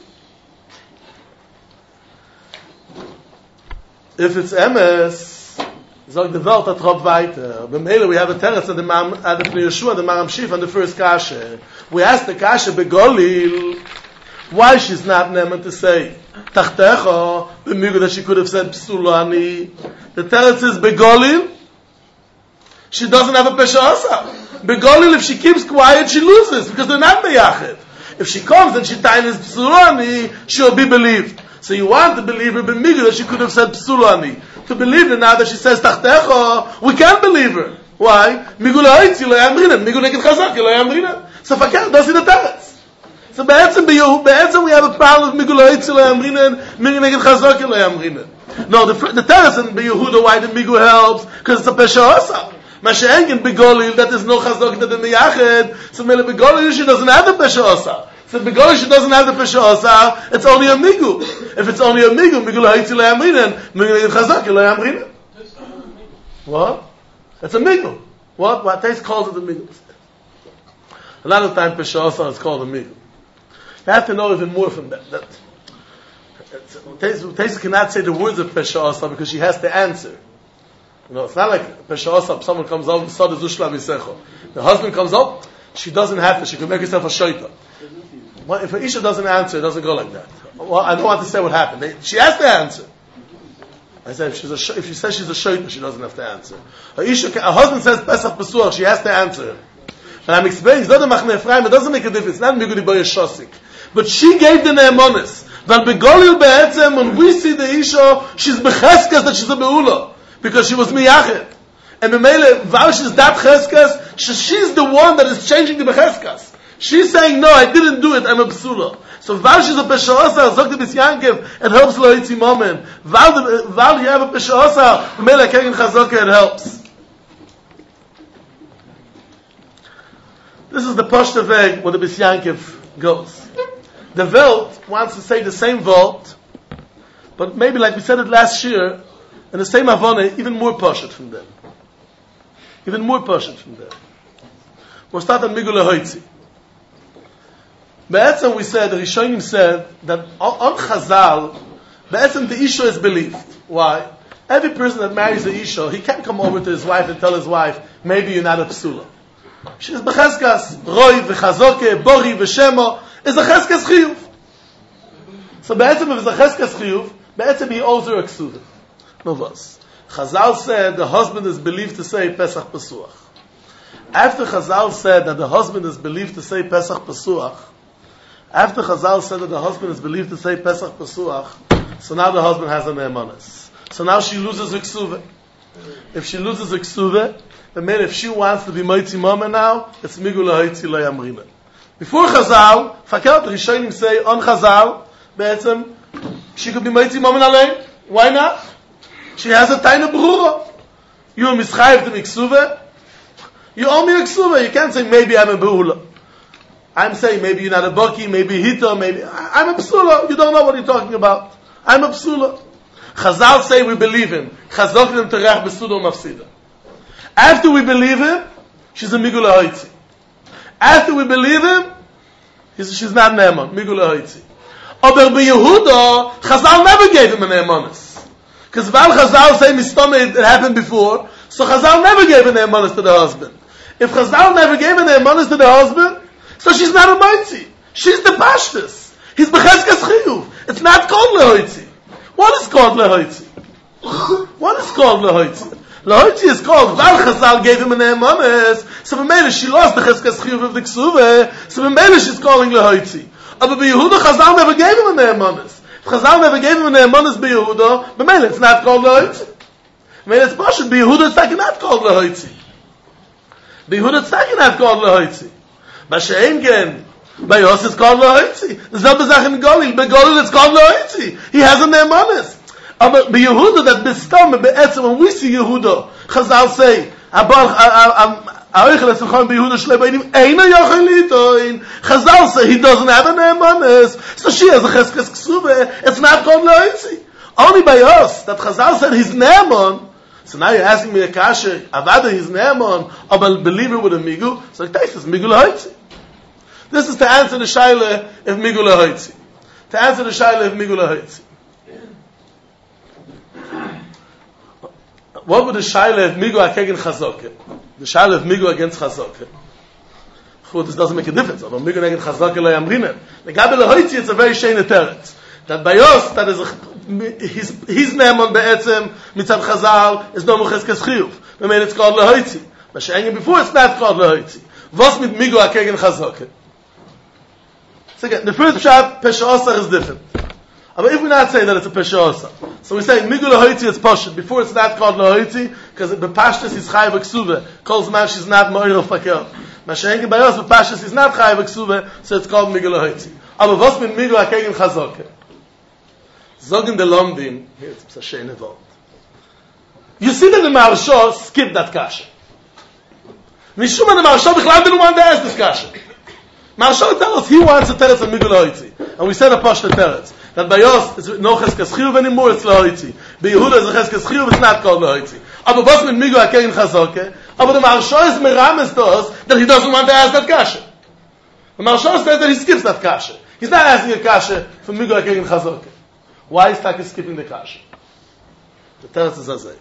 If it's M S, Zog the Welt at Rob weiter. B'mele we have a terrace at the Mam, at the Pnei Yeshua, the Maram Shif, on the first Kasha. We asked the Kasha Begolil, why she's not nemen to say Tachtecha, B'migu that she could have said Psulani. The terrace is Begolil. She doesn't have a Peshaosar. Begolil, if she keeps quiet, she loses, because they're not Meyached. If she comes and she tines Psulani, she'll be believed. So you want to believe her B'migu that she could have said Psulani. To believe her now that she says Tachtecha, we can't believe her. Why? Migu le'oitzi lo yamrina. Migu neged chazak lo yamrina. So fakir, don't see the teretz. So be'etzem be'yehu, be'etzem we have a problem with Migu le'oitzi lo yamrina, Migu neged chazak lo yamrina. No, the, the teretz in Be'yehuda, why the Migu helps? Because it's a Peshaosar. Mashengen Begolil, that is no chazak that the Meyached. So Mele Begolil, she doesn't have the Peshaosar. So Begolil, she doesn't have the Peshaosar, it's only a Migu. If it's only a Migu, Migu le'oitzi lo yamrina, Migu neged chazak lo yamrina. What? It's a Migu. What? What? Tais calls it a Migu. A lot of times Peshaosar is called a Migu. You have to know even more from that. that Tais cannot say the words of Peshaosar because she has to answer. You know, it's not like Peshaosar, someone comes up, Sada Zushla Visecho. The husband comes up, she doesn't have to, she can make herself a Shaita. Well, if an Isha doesn't answer, it doesn't go like that. Well, I don't want to say what happened. They, she has to answer. I said, if, she's a, if she says she's a Shaita, she doesn't have to answer. A, Isha, a husband says Pesach Pesuach, she has to answer. And I'm explaining, it's not a Machne Ephraim, it doesn't make a difference. It's not Migu Diboye Shosik. But she gave the Ne'emonis. That Begolil Be'etzem, when we see the Isha, she's Becheskas that she's a Be'ula. Because she was Miyached. And B'meile, while she's that Cheskas, she's the one that is changing the Becheskas. She's saying, no, I didn't do it, I'm a Psula. So while she's a Peshaosar, Zog the Bis Yankev, it helps Lo Yitzi Momen. While you have a Peshaosar, B'meile Kegen Chazokah, it helps. This is the Poshta Weg where the Bis Yankev goes. The Welt wants to say the same Welt, but maybe like we said it last year, and the same Avone, even more Poshet from them. Even more Poshet from them. We'll start on Migu le'hoitzi. Be'etzem we said, the Rishonim said, that on Chazal, Be'etzem the Isha is believed. Why? Every person that marries the Isha, he can't come over to his wife and tell his wife, maybe you're not a psula. She's b'cheskas, roi, v'chazoke, bori, v'shemo, is a cheskas chiyuv. So Be'etzem if it's a cheskas chiyuv, Be'etzem he owes her a ksuva. No was. Chazal said the husband is believed to say Pesach Pesuach. After Chazal said that the husband is believed to say Pesach Pesuach, after Chazal said that the husband is believed to say Pesach Pesuach, so now the husband has an neimanis. So now she loses her ksuva. If she loses her ksuva, then maybe if she wants to be Moitzi Mama now, it's Migul Ha'itzi Lo Yamrina. Before Chazal, Fakert, the Rishonim say on Chazal, Be'etzem, she could be Moitzi Mama alone. Why not? She has a tiny brura. You are mischayev to me ksuva. You owe me a ksuva. You can't say maybe I'm a beula. I'm saying maybe you're not a baki, maybe hita, maybe I'm a psula. You don't know what you're talking about. I'm a psula. Chazal say we believe him. Chazoknim terech besuda mafsida. After we believe him, she's a migula hoitzi. After we believe him, she's not ne'eman, migula hoitzi. Aber by Yehuda, Chazal never gave him a ne'emanis. Because while Chazal say mistome it happened before, so Chazal never gave an neimanis to the husband. If Chazal never gave an neimanis to the husband, so she's not a moitzi. She's the pashtus. He's b'cheskas chiyuv. It's not called lehoitzi. What is called lehoitzi? What is called lehoitzi? Lehoitzi is called while Chazal gave him an neimanis, so b'meila she lost the cheskas chiyuv of the ksuve, so b'meila she's calling lehoitzi. But by Yehuda Chazal never gave him an neimanis. Chazal never gave him an neimanis by Yehuda, but maybe it's not called lehoitzi. Maybe it's possible by Yehuda it's not called lehoitzi. By Yehuda it's not called lehoitzi. But she'engen, by Yos it's called lehoitzi. There's no bezach in Golil. By Golil it's called lehoitzi. He has a neimanis. But by Yehuda that bestam, be'etzem, when we see Yehuda, Chazal say, Abal, Chazal say he doesn't have an neimanis, so she has a cheskes ksuve. It's not called lehoitzi. Only by us that Chazal said he's neiman. So now you're asking me a kasha, avada he's neiman, or a believer with a migu. So it takes us migu lehoitzi. This is to answer the shaila if migu lehoitzi. To answer the shaila if migu lehoitzi. What would the shaila if migu akegen chazoke? The shaila if migu against chazoke. This doesn't make a difference. But migu against chazoke lo yamrinen. The gabe lehoitzi, it's a very shame teretz. That by us, that is a, his his name on be'etzem mitzad Chazal is no mucheskes chiyuv. We mean it's called lehoitzi. But she'engin before it's not called lehoitzi. Was mit migu akegen chazoke? So again, the first pshat pesha osar is different. But if we not say that it's a pesha osar, so we say migu lehoitzi it's pashut. Before it's not called lehoitzi because the pashtus is chayav ksuve. Calls man she's not moira fakel. But she'engin by us the pashtus is not chayav ksuve, so it's called migu lehoitzi. Aber was mit migu akegen chazoke? Zogen de Lomdim, here it's a shene word. You see that the Maharsha skipped that kasha. Mishum and the Maharsha bichlal didn't want to ask this kasha. Maharsha tells us he wants a teretz of Migul Ha'itzi. And we said a pashta teretz. That by Yos, it's no cheskes chiyuv anymore, it's Ha'itzi. By Yehuda, it's a cheskes chiyuv, it's not called Ha'itzi. Aber was mit Migul Ha'kein Chazoke? Aber the Maharsha is merames to us that he doesn't want to ask that kasha. The Maharsha says that he skips that kasha. He's not asking a kasha for Migul Ha'kein Chazoke. Why is Taki skipping the kasha? The teretz is azay.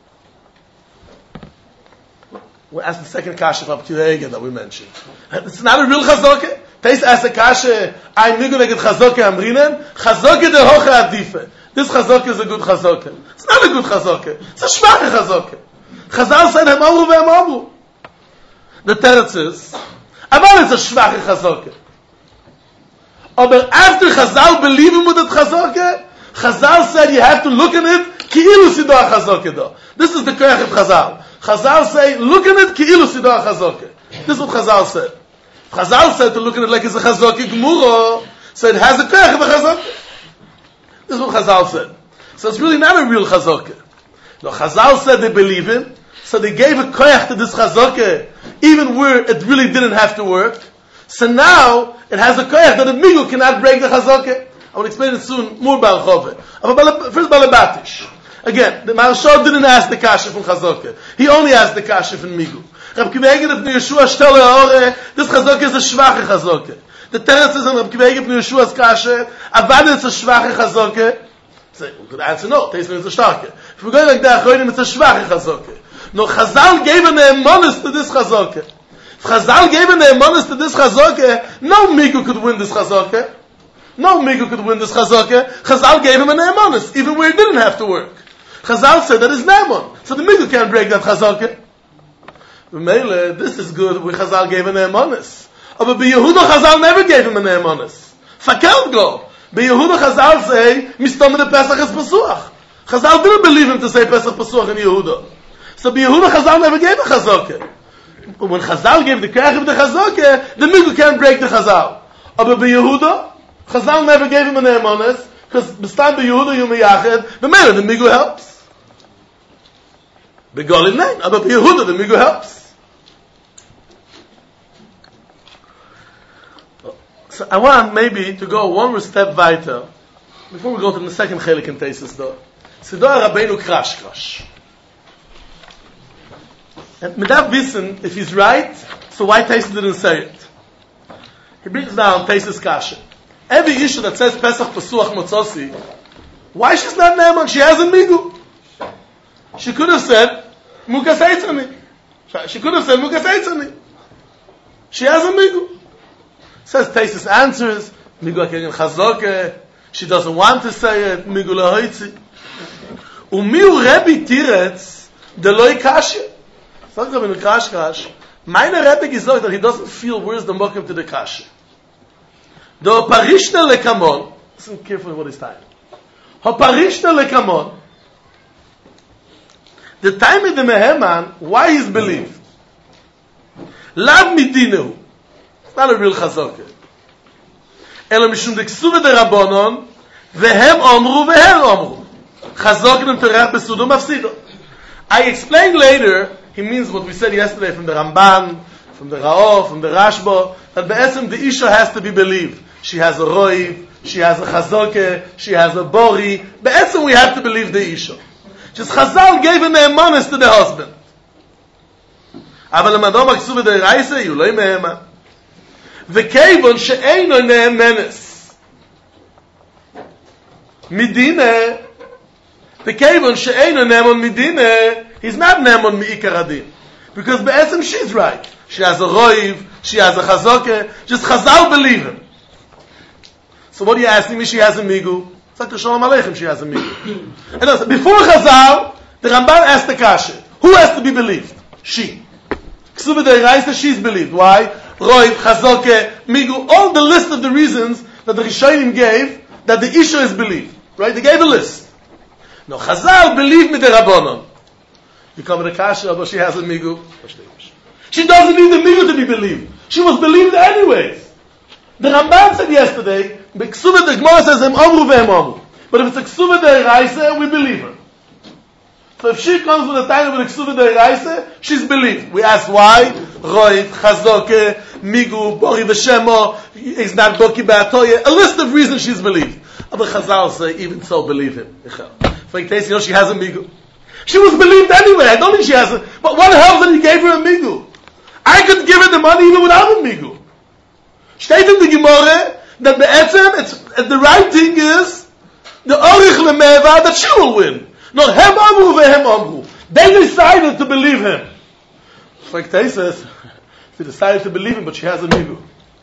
We'll ask the second kasha from P'tirega that we mentioned. It's not a real chazoke. Tais ask a kasha, I'm nigu neged chazoke amrinen, chazoke de hoche adife. This chazoke is a good chazoke. It's not a good chazoke. It's a schwache chazoke. Chazal said, hem amru vehem amru. The teretz is, amal it's a schwache chazoke. But after Chazal believe him with that chazoke, Chazal said you have to look at it, ki'ilu sidah chazoke do. This is the koyach of Chazal. Chazal say, look at it, ki'ilu sidah chazoke. This is what Chazal said. Chazal said to look at it like it's a chazoke gemuro, so it has a koyach of a chazoke. This is what Chazal said. So it's really not a real chazoke. No, Chazal said they believe him, so they gave a koyach to this chazoke, even where it really didn't have to work. So now, it has a koyach that the migu cannot break the chazoke. I will explain it soon, more Baal Chove. But first Balabatish. Again, the Maharsha didn't ask the kasha from chazoke. He only asked the kasha from migu. Rab Kiva Eger of Yeshua Shtele Ore, this chazoke is a schwache chazoke. The teretz is in Reb Kiva Eiger from Yeshua's kasha, Avad is a schwache chazoke. So, we could answer no, Teisman is a starke. If we go like that, Achronim it's a schwache chazoke. No, Chazal gave an emunus to this chazoke. If Chazal gave an emunus to this chazoke, no Migu could win this chazoke. No Migu could win this chazoke. Chazal gave him an emunus, even where he didn't have to work. Chazal said that is Naaman. So the Migu can't break that chazoke. Mele, this is good where Chazal gave an emunus. But by Yehuda, Chazal never gave him an emunus. Fakelt go. By Yehuda, Chazal say, Mistomah de Pesach is Pesuach. Chazal didn't believe him to say Pesach Pesuach in Yehuda. So by Yehuda, Chazal never gave a chazoke. But when Chazal gave the Kerach of the chazoke, the Migu can't break the Chazal. But by Yehuda, Chazal never gave him an emunus, because bestam by Yehuda, you meyached, the Mele, the Migu helps. By Golin, nein, but by Yehuda, the Migu helps. So I want maybe to go one more step weiter, before we go to the second chelik in Teisus though. Sidor Rabbeinu Krash Krash. And with that wissen, if he's right, so why Teisus didn't say it? He brings down Teisus Kasha. Every issue that says Pesach Pesuach Motzosi, why she's not Naaman? She has a Migu. She could have said, Mukas Eitzani. She could have said, Mukas Eitzani. She has a Migu. Says Teisus answers, Migu HaKegen Chazoke. She doesn't want to say it, Migu Lahoitzi. Umiu Rebbe Tiretz, Deloi Kasha. Sagt er, wenn du Krash Krash, meine Rebbe gesagt, that he doesn't feel where's the mokum to the Kasha. Do Parishna Lekamon, listen carefully what he's saying. Ho Parishna Lekamon, the time of the Meheman, why he's believed? Lav Midinu, it's not a real Chazoke. Elo Mishum de Ksuva de Rabbonon, Vehem Omru, Vehem Omru. Chazokim Terach Besudum Afsido. I explained later, he means what we said yesterday from the Ramban, from the Ra'ov, from the Rashba, that be'etzem the Isha has to be believed. She has a Roiv, she has a Chazoke, she has a Bori. Be'etzem we have to believe the Isha. Just Chazal gave an emunus to the husband. אבל למדום הכסוב דרייסה, הוא לא מהמה. וכיוון שאינו נאמנס. מדינה, וכיוון שאינו נאמון מדינה, he's not נאמון מעיקר הדין. Because בעצם she's right. She has a roiv, she has a chazoke, just Chazal believe him. So what are you asking me? She has a migu. It's like the Shalom Aleichem, she has a migu. And before Chazal, the Ramban asked the kasha, who has to be believed? She. Ksuva Deiraisa, she's believed. Why? Roiv, chazoke, migu, all the list of the reasons that the Rishonim gave that the Isha is believed. Right? They gave a list. No, Chazal believed me the Rabbanon. You come to the kasha, but she has a migu. She doesn't need the migu to be believed. She was believed anyways. The Ramban said yesterday, B'ksuva the Gemara says, Em Omru ve'em Omru. But if it's a Ksuva Deiraisa, we believe her. So if she comes with a title with a Ksuva Deiraisa, she's believed. We ask why? Roit, Chazoke, Migu, Bori v'Shemo, is not Boki Be'atoye. A list of reasons she's believed. Other Chazal say, even so, believe him. For in case you know she has a Migu. She was believed anyway. I don't think she has a... But what helps that he gave her a Migu? I could give her the money even without a Migu. Steht in the Gemara that the etzem, it's the right thing is the orich lemeva that she will win. Not hem amru vehem amru. They decided to believe him. Like Tay says, she decided to believe him, but she has a migu.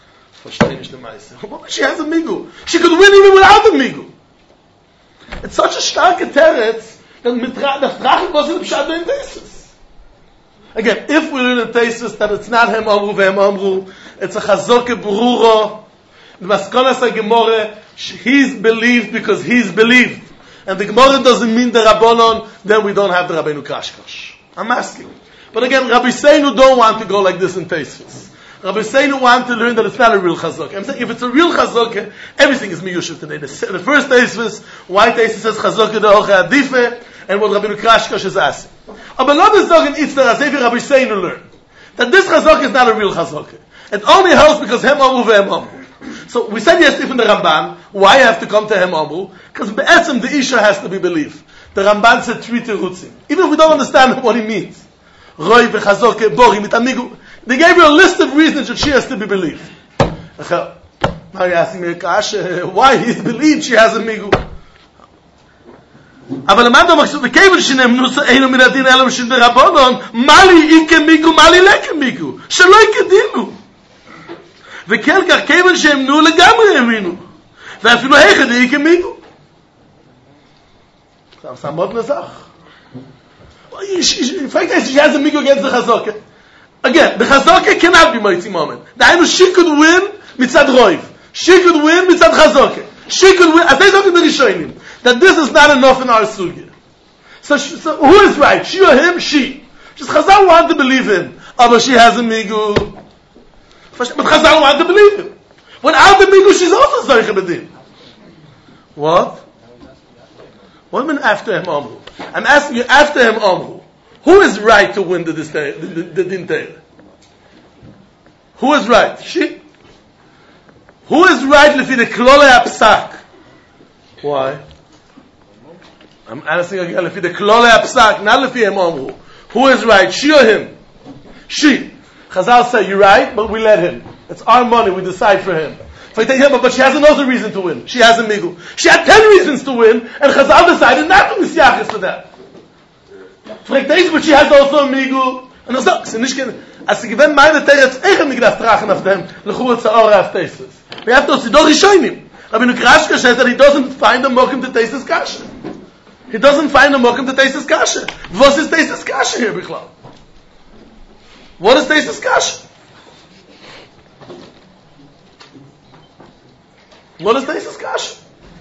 She has a migu. She could win even without a migu. It's such a stark teretz that the frachim wasn't pshad in Teisus. Again, if we learn in Teisus that it's not hem amru vehem amru, it's a chazoke bruro. The Maskonas HaGemorah, he's believed because he's believed. And the Gemara doesn't mean the Rabbanon, then we don't have the Rabbeinu Kashkash. I'm asking. But again, Rabbi Seinu don't want to go like this in Teisus. Rabbi Seinu want to learn that it's not a real chazoke. I'm saying if it's a real chazoke, everything is miyushiv today. The, the first Teisus, why Teisus says chazoke de hoche adife, and what Rabbeinu Kashkash is asking. But not as though in Itzter, as if Rabbi Seinu learned that this chazoke is not a real chazoke. It only helps because hem amu vehem amu. So we said yes, even the Ramban, why have to come to hem amu? Because be'etzem the Isha has to be believed. The Ramban said three terutzim. Even if we don't understand what he means. Roi v'chazoke, bori, mitamigu. They gave you a list of reasons that she has to be believed. Now you're asking me a kasha, why he believes she has a migu. אבל למדנו מקסות, וכיוון שנאמנו אינו מן הדין אלא משל דרבנן, מה לי איקה מיגו, מה לי לקה מיגו, שלא יקדינו. וכן כך, כיוון שאמנו לגמרי האמינו, ואפילו היכד איקה מיגו. זה מאוד נזח. In fact, she has a migu against the Chazokah. Again, the Chazokah cannot be Moitzi moment. Dainu, she could win mitzad Roiv. She could win mitzad Chazokah. She could win. As they talk in the Rishonim, that this is not enough in our sugya. So, she, so who is right? She or him? She. Just Chazal want to believe him. Oh, but she has a migu. But Chazal want to believe him. Without the migu, she's also Zoycha B'din. What? What mean after him, Amru? I'm asking you, after him, Amru. Who is right to win the, the, the, the Din Torah? Who is right? She. Who is right lefi the Klole Apsak? Why? I'm asking again, lefi the Klole Apsak, not lefi him, Amru. Who is right? She or him? She. Chazal say, you're right, but we let him. It's our money, we decide for him. But she has another reason to win. She has a migu. She had ten reasons to win, and Chazal decided not to misyachis for that. But she has also a migu. And also, as she given meine teretz, eichen migdaf trachen auf dem, lechur tza'ora auf tesis. We have to see, doch Rishonim. Rabbi Nukrashka says that he doesn't find a mokum to tesis kasha. He doesn't find a mokum to tesis kasha. What is tesis kasha here, Bichlal? What is tesis kasha? What is Teisus Kasha?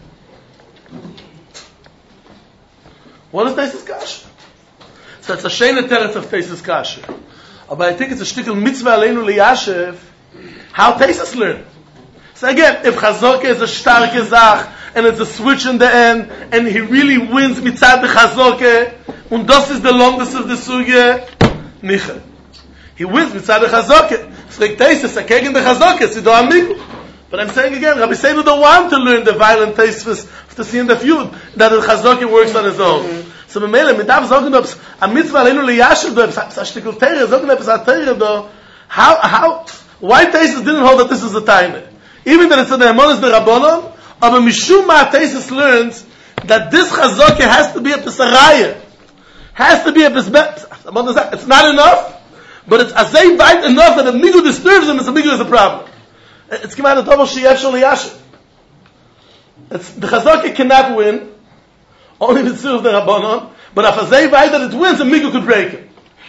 What is Teisus Kasha? So it's a shayna teretz of Teisus Kasha. But I think it's a shtickle mitzvah aleinu liyashev how Teisus learn. So again, if Chazokah is a starke Zach and it's a switch in the end and he really wins mitzad the Chazokah and das is the longest of the sugya, niche. He wins mitzad the Chazokah. Fragt Teisus, a kegen the Chazokah, si do amigu. But I'm saying again, Rabbi Seinu don't want to learn the violent taste to see in the feud that the Chazokah works on his own. Mm-hmm. So Memele, midav zogen obs a mitzvah aleinu liyashiv do, a shtikul teire, zogen obs a teire do, how, how, why Teisus didn't hold that this is a time? Even that it's a ne'emonis b'rabonon, but mishum ma Teisus learns that this Chazokah has to be a pesaraya, has to be a pesaraya. It's not enough, but it's azay bite enough that the migu disturbs him, and the migu is a problem. It's come out of double sheyef shel yashiv. It's the Chazokah cannot win, only the tzur of the Rabbanon. But if a zayvai that it wins, a migu could break it.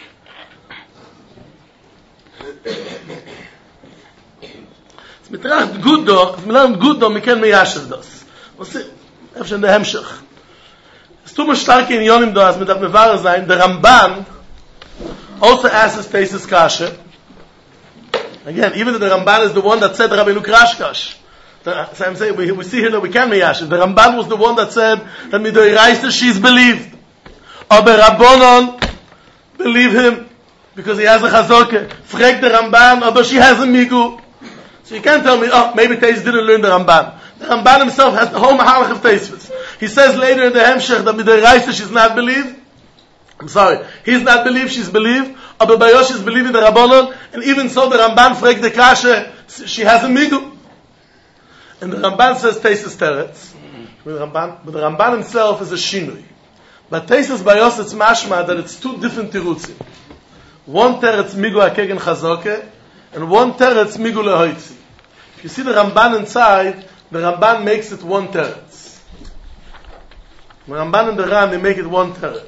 It's mitracht good do, it's mitracht good do, miken meyashiv das. We'll see. Efter in the hemshech. It's too much starke in yonim do, as mit der Mevarer sein. The Ramban also asks Teisus Kasha. Again, even though the Ramban is the one that said Rabbi Nukrashkash. So I'm saying, we, we see here that we can miyashiv. The Ramban was the one that said that Midoi Reisa, she's believed. Aber Rabbonon, believe him, because he has a Chazokah. Frek the Ramban, aber she has a migu. So you can't tell me, oh, maybe Teisus didn't learn the Ramban. The Ramban himself has the whole Mahalach of Teisus. He says later in the Hemshech that Midoi Reisa, she's not believed. I'm sorry, he's not believed, she's believed. Aber Bayosh is believing the Rabbanon, and even so the Ramban frek the Kasha, she has a migu. And the Ramban says Teisus Teretz. But the Ramban, but the Ramban himself is a Shinui. But Teisus Bayosh, it's mashma that it's two different Tirutzim. One Teretz migu hakegen Chazokah, and one Teretz migu lehoitzi. If you see the Ramban inside, the Ramban makes it one Teretz. The Ramban and the Ram, they make it one Teretz.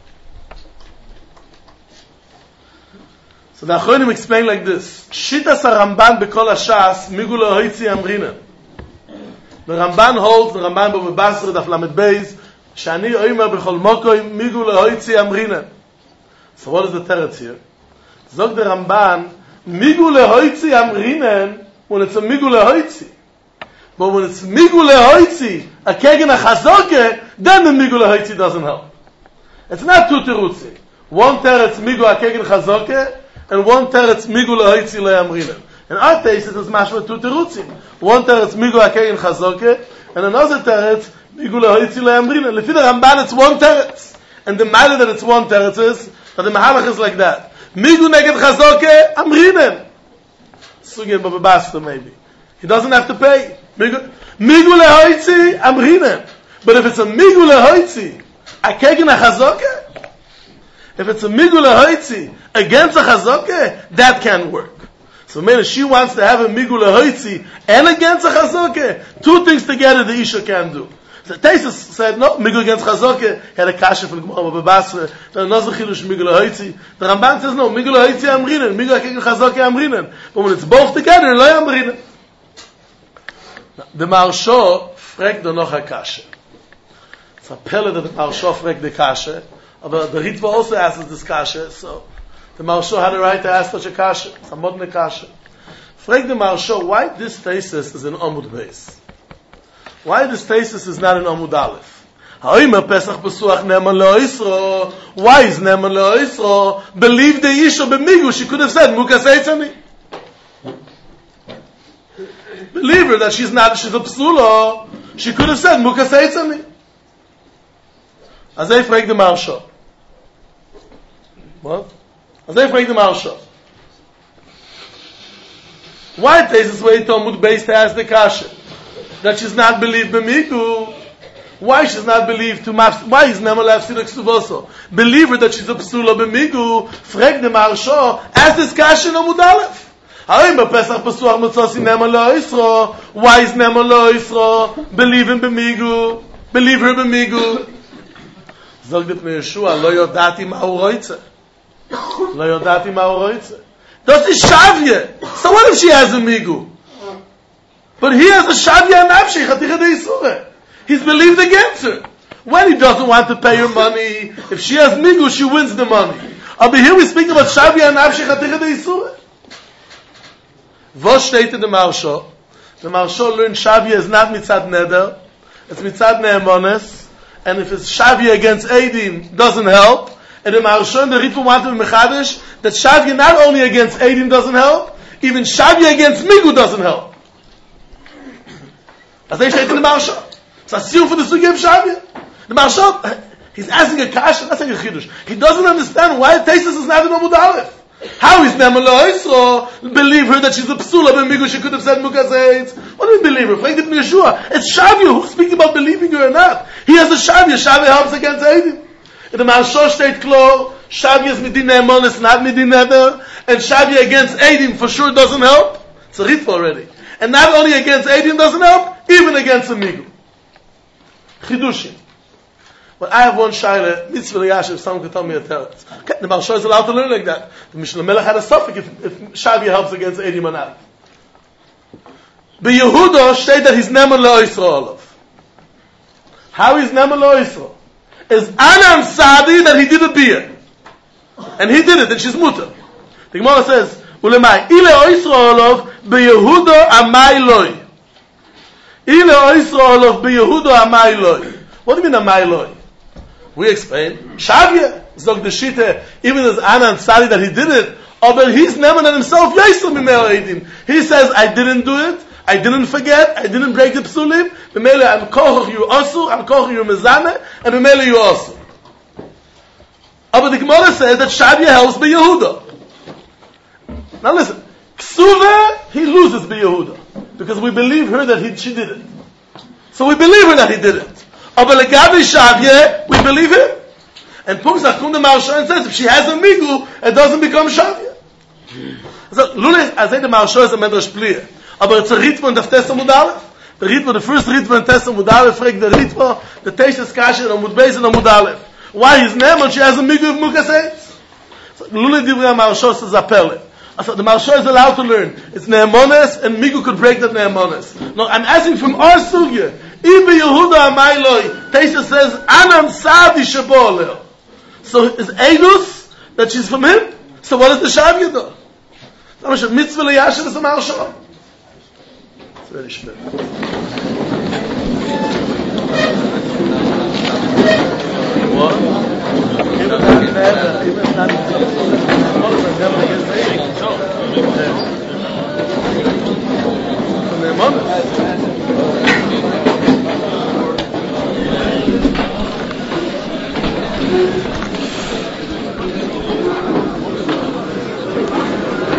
So the Achronim explain like this. Shitas HaRamban B'kol HaShas Migu Lehoitzi Amrina. The Ramban holds, the Ramban B'Bava Basra Daf Lamed Beis, Shani Oimer B'chol Mokoi Migu Lehoitzi Amrina. So what is the teretz here? Zog the Ramban, Migu Lehoitzi Amrina, when it's a Migu Lehoitzi. But when it's Migu Lehoitzi, a Kegen HaChazokah, then the Migu Lehoitzi doesn't help. It's not two terutzim. One teretz Migu HaKegen Chazokah, and one teretz migu lehoitzi le'amrina. In our case, it is mashma two terutzim. One teretz migu hakegen chazokeh, and another teretz migu lehoitzi le'amrina. Lefi the Ramban, it's one teretz. And the matter that it's one teretz is, that the mahalach is like that. Migu neged chazokeh, amrina. Sugin Baba Basta maybe. He doesn't have to pay. Migul lehoitzi amrinen. But if it's a migul lehoitzi, a kegen a chazokah, if it's a migul lehoitzi against a chazokah, that can work. So maybe she wants to have a migul lehoitzi and against a chazokah. Two things together the isha can do. So Taisus said, no, migul against chazokah, had a kasha from Gemara Babasra, the Nazar Chilush migul lehoitzi. The Ramban says, no, migul lehoitzi amrinen, migul against chazokah amrinen. But when it's both together, lo amrinen. The Marsho fragt er noch a kasha. It's a pelle that the Marsho fragt the kasha. But the Ritva also asks this kasha, so the Marsho had a right to ask such a kasha. It's a modern kasha. Fragt the Marsho, why this thesis is in Amud Beis? Why this thesis is not in Amud Aleph? Ha'omer Pesach Pesuach Ne'eman Lo Yisro. Why is Ne'eman Lo Yisro? Believe the Isha b'migu. She could have said Mukas Eitzani. Believe her that she's not, she's a psula. She could have said Mukas Eitzani. As they fragt the Marsha. What? As they fragt the Marsha. Why does this way Talmud Beis to ask the kasha that she's not believed b'migu? Why she's not believed to mafs? Why is Ne'eman Lo Yafsid Ksuvoso? Believe her that she's a psula b'migu. Fragt the Marsha. Ask this kasha in Amud Aleph. Why is Ne'eman Lo Yisro? Believe him b'migu. Believe her b'migu. Zog dit me Yeshua, lo yodati ma hu roitze. Lo yodati ma hu roitze. Das is Shavye. So what if she has a migu? But he has a Shavye and Nafshi, Chaticha de Yisure. He's believed against her. When he doesn't want to pay her money, if she has migu, she wins the money. But here we speak about Shavye and Nafshi, Chaticha de Yisure. Was steht in the Marsho? The Marsho learned Shavye is not mitzad neder, it's mitzad ne'emones, and if it's Shavye against Eidim, doesn't help. And the Marsho and the Ritva want to be mechadish that Shavye not only against Eidim doesn't help, even Shavye against Migu doesn't help. As they steht in the Marsho. It's a seal for the sugi of Shavye. The Marsho, he's asking a kasha, that's like a chidush. He doesn't understand why Taisus is not in Amud Aleph. How is Ne'eman Lo Yisro believe her that she's a psula b'migu? She could have said Mukas Eitz. What do you believe her? Fragt it Yeshua. It's Shavya who's speaking about believing her or not. He has a Shavya. Shavya helps against Eidim. In the Marsho steht klar, Shavya is midin ne'emon, it's not midin neder, and Shavya against Eidim for sure doesn't help. It's a ritva already. And not only against Eidim doesn't help, even against a migu. Chidushim. But I have one shaila, mitzvah liyash, if someone could tell me a teretz. Okay, the Marsho is allowed to learn like that. The Mishnah Melech had a suffix if, if Shavya helps against Eidim or not. But Yehuda state that he's Ne'eman Lo Yisro. How is Ne'eman Lo Yisro? Is Anam Sadi that he did a beer. And he did it, and she's mutter. The Gemara says, Ulemai, Ile O Yisro Olav, Be Yehuda Amai Loi. Ile O Yisro Olav, Be Yehuda Amai Loi. What do you mean Amai Loi? We explain, Shavya, Zog the Shita, even as Anna and Sadi that he did it, oh, but he's Ne'eman on himself, Yisro Mimeo Eidim. He says, I didn't do it, I didn't forget, I didn't break the psulim, B'mele, I'm kochach you osu, I'm kochach you mezane, and B'mele you osu. Oh, but the Gemara says that Shavya helps by Yehuda. Now listen, Ksuva, he loses by Yehuda, because we believe her that he, she did it. So we believe her that he did it. Aber legabe Shavye, we believe him. And Pumsach Kunda Marsha and says, if she has a migu, it doesn't become Shavye. So, Lule, I say the Marsha is a medrash plier. Aber it's a ritva in the Tessa Mudalef. The ritva, the first ritva in Tessa Mudalef, fragt the ritva, the Teishes Kasha and Amud Beis and Amud Aleph. Why is Ne'eman, she has a migu of Mukas Eitz? So, Lule Divrei Marsha says apele. So the Marsha is allowed to learn. It's Ne'emones, and migu could break that Ne'emones. No, I'm asking from our sugya. Ibe Yehuda Amayloi. Teisha says, Anam Sadi Shabolel. So is Eidus that she's from him? So what is the Shavya though? So mitzvah liyashin is a Marsha. It's very schwer. What? Even not in the even not in the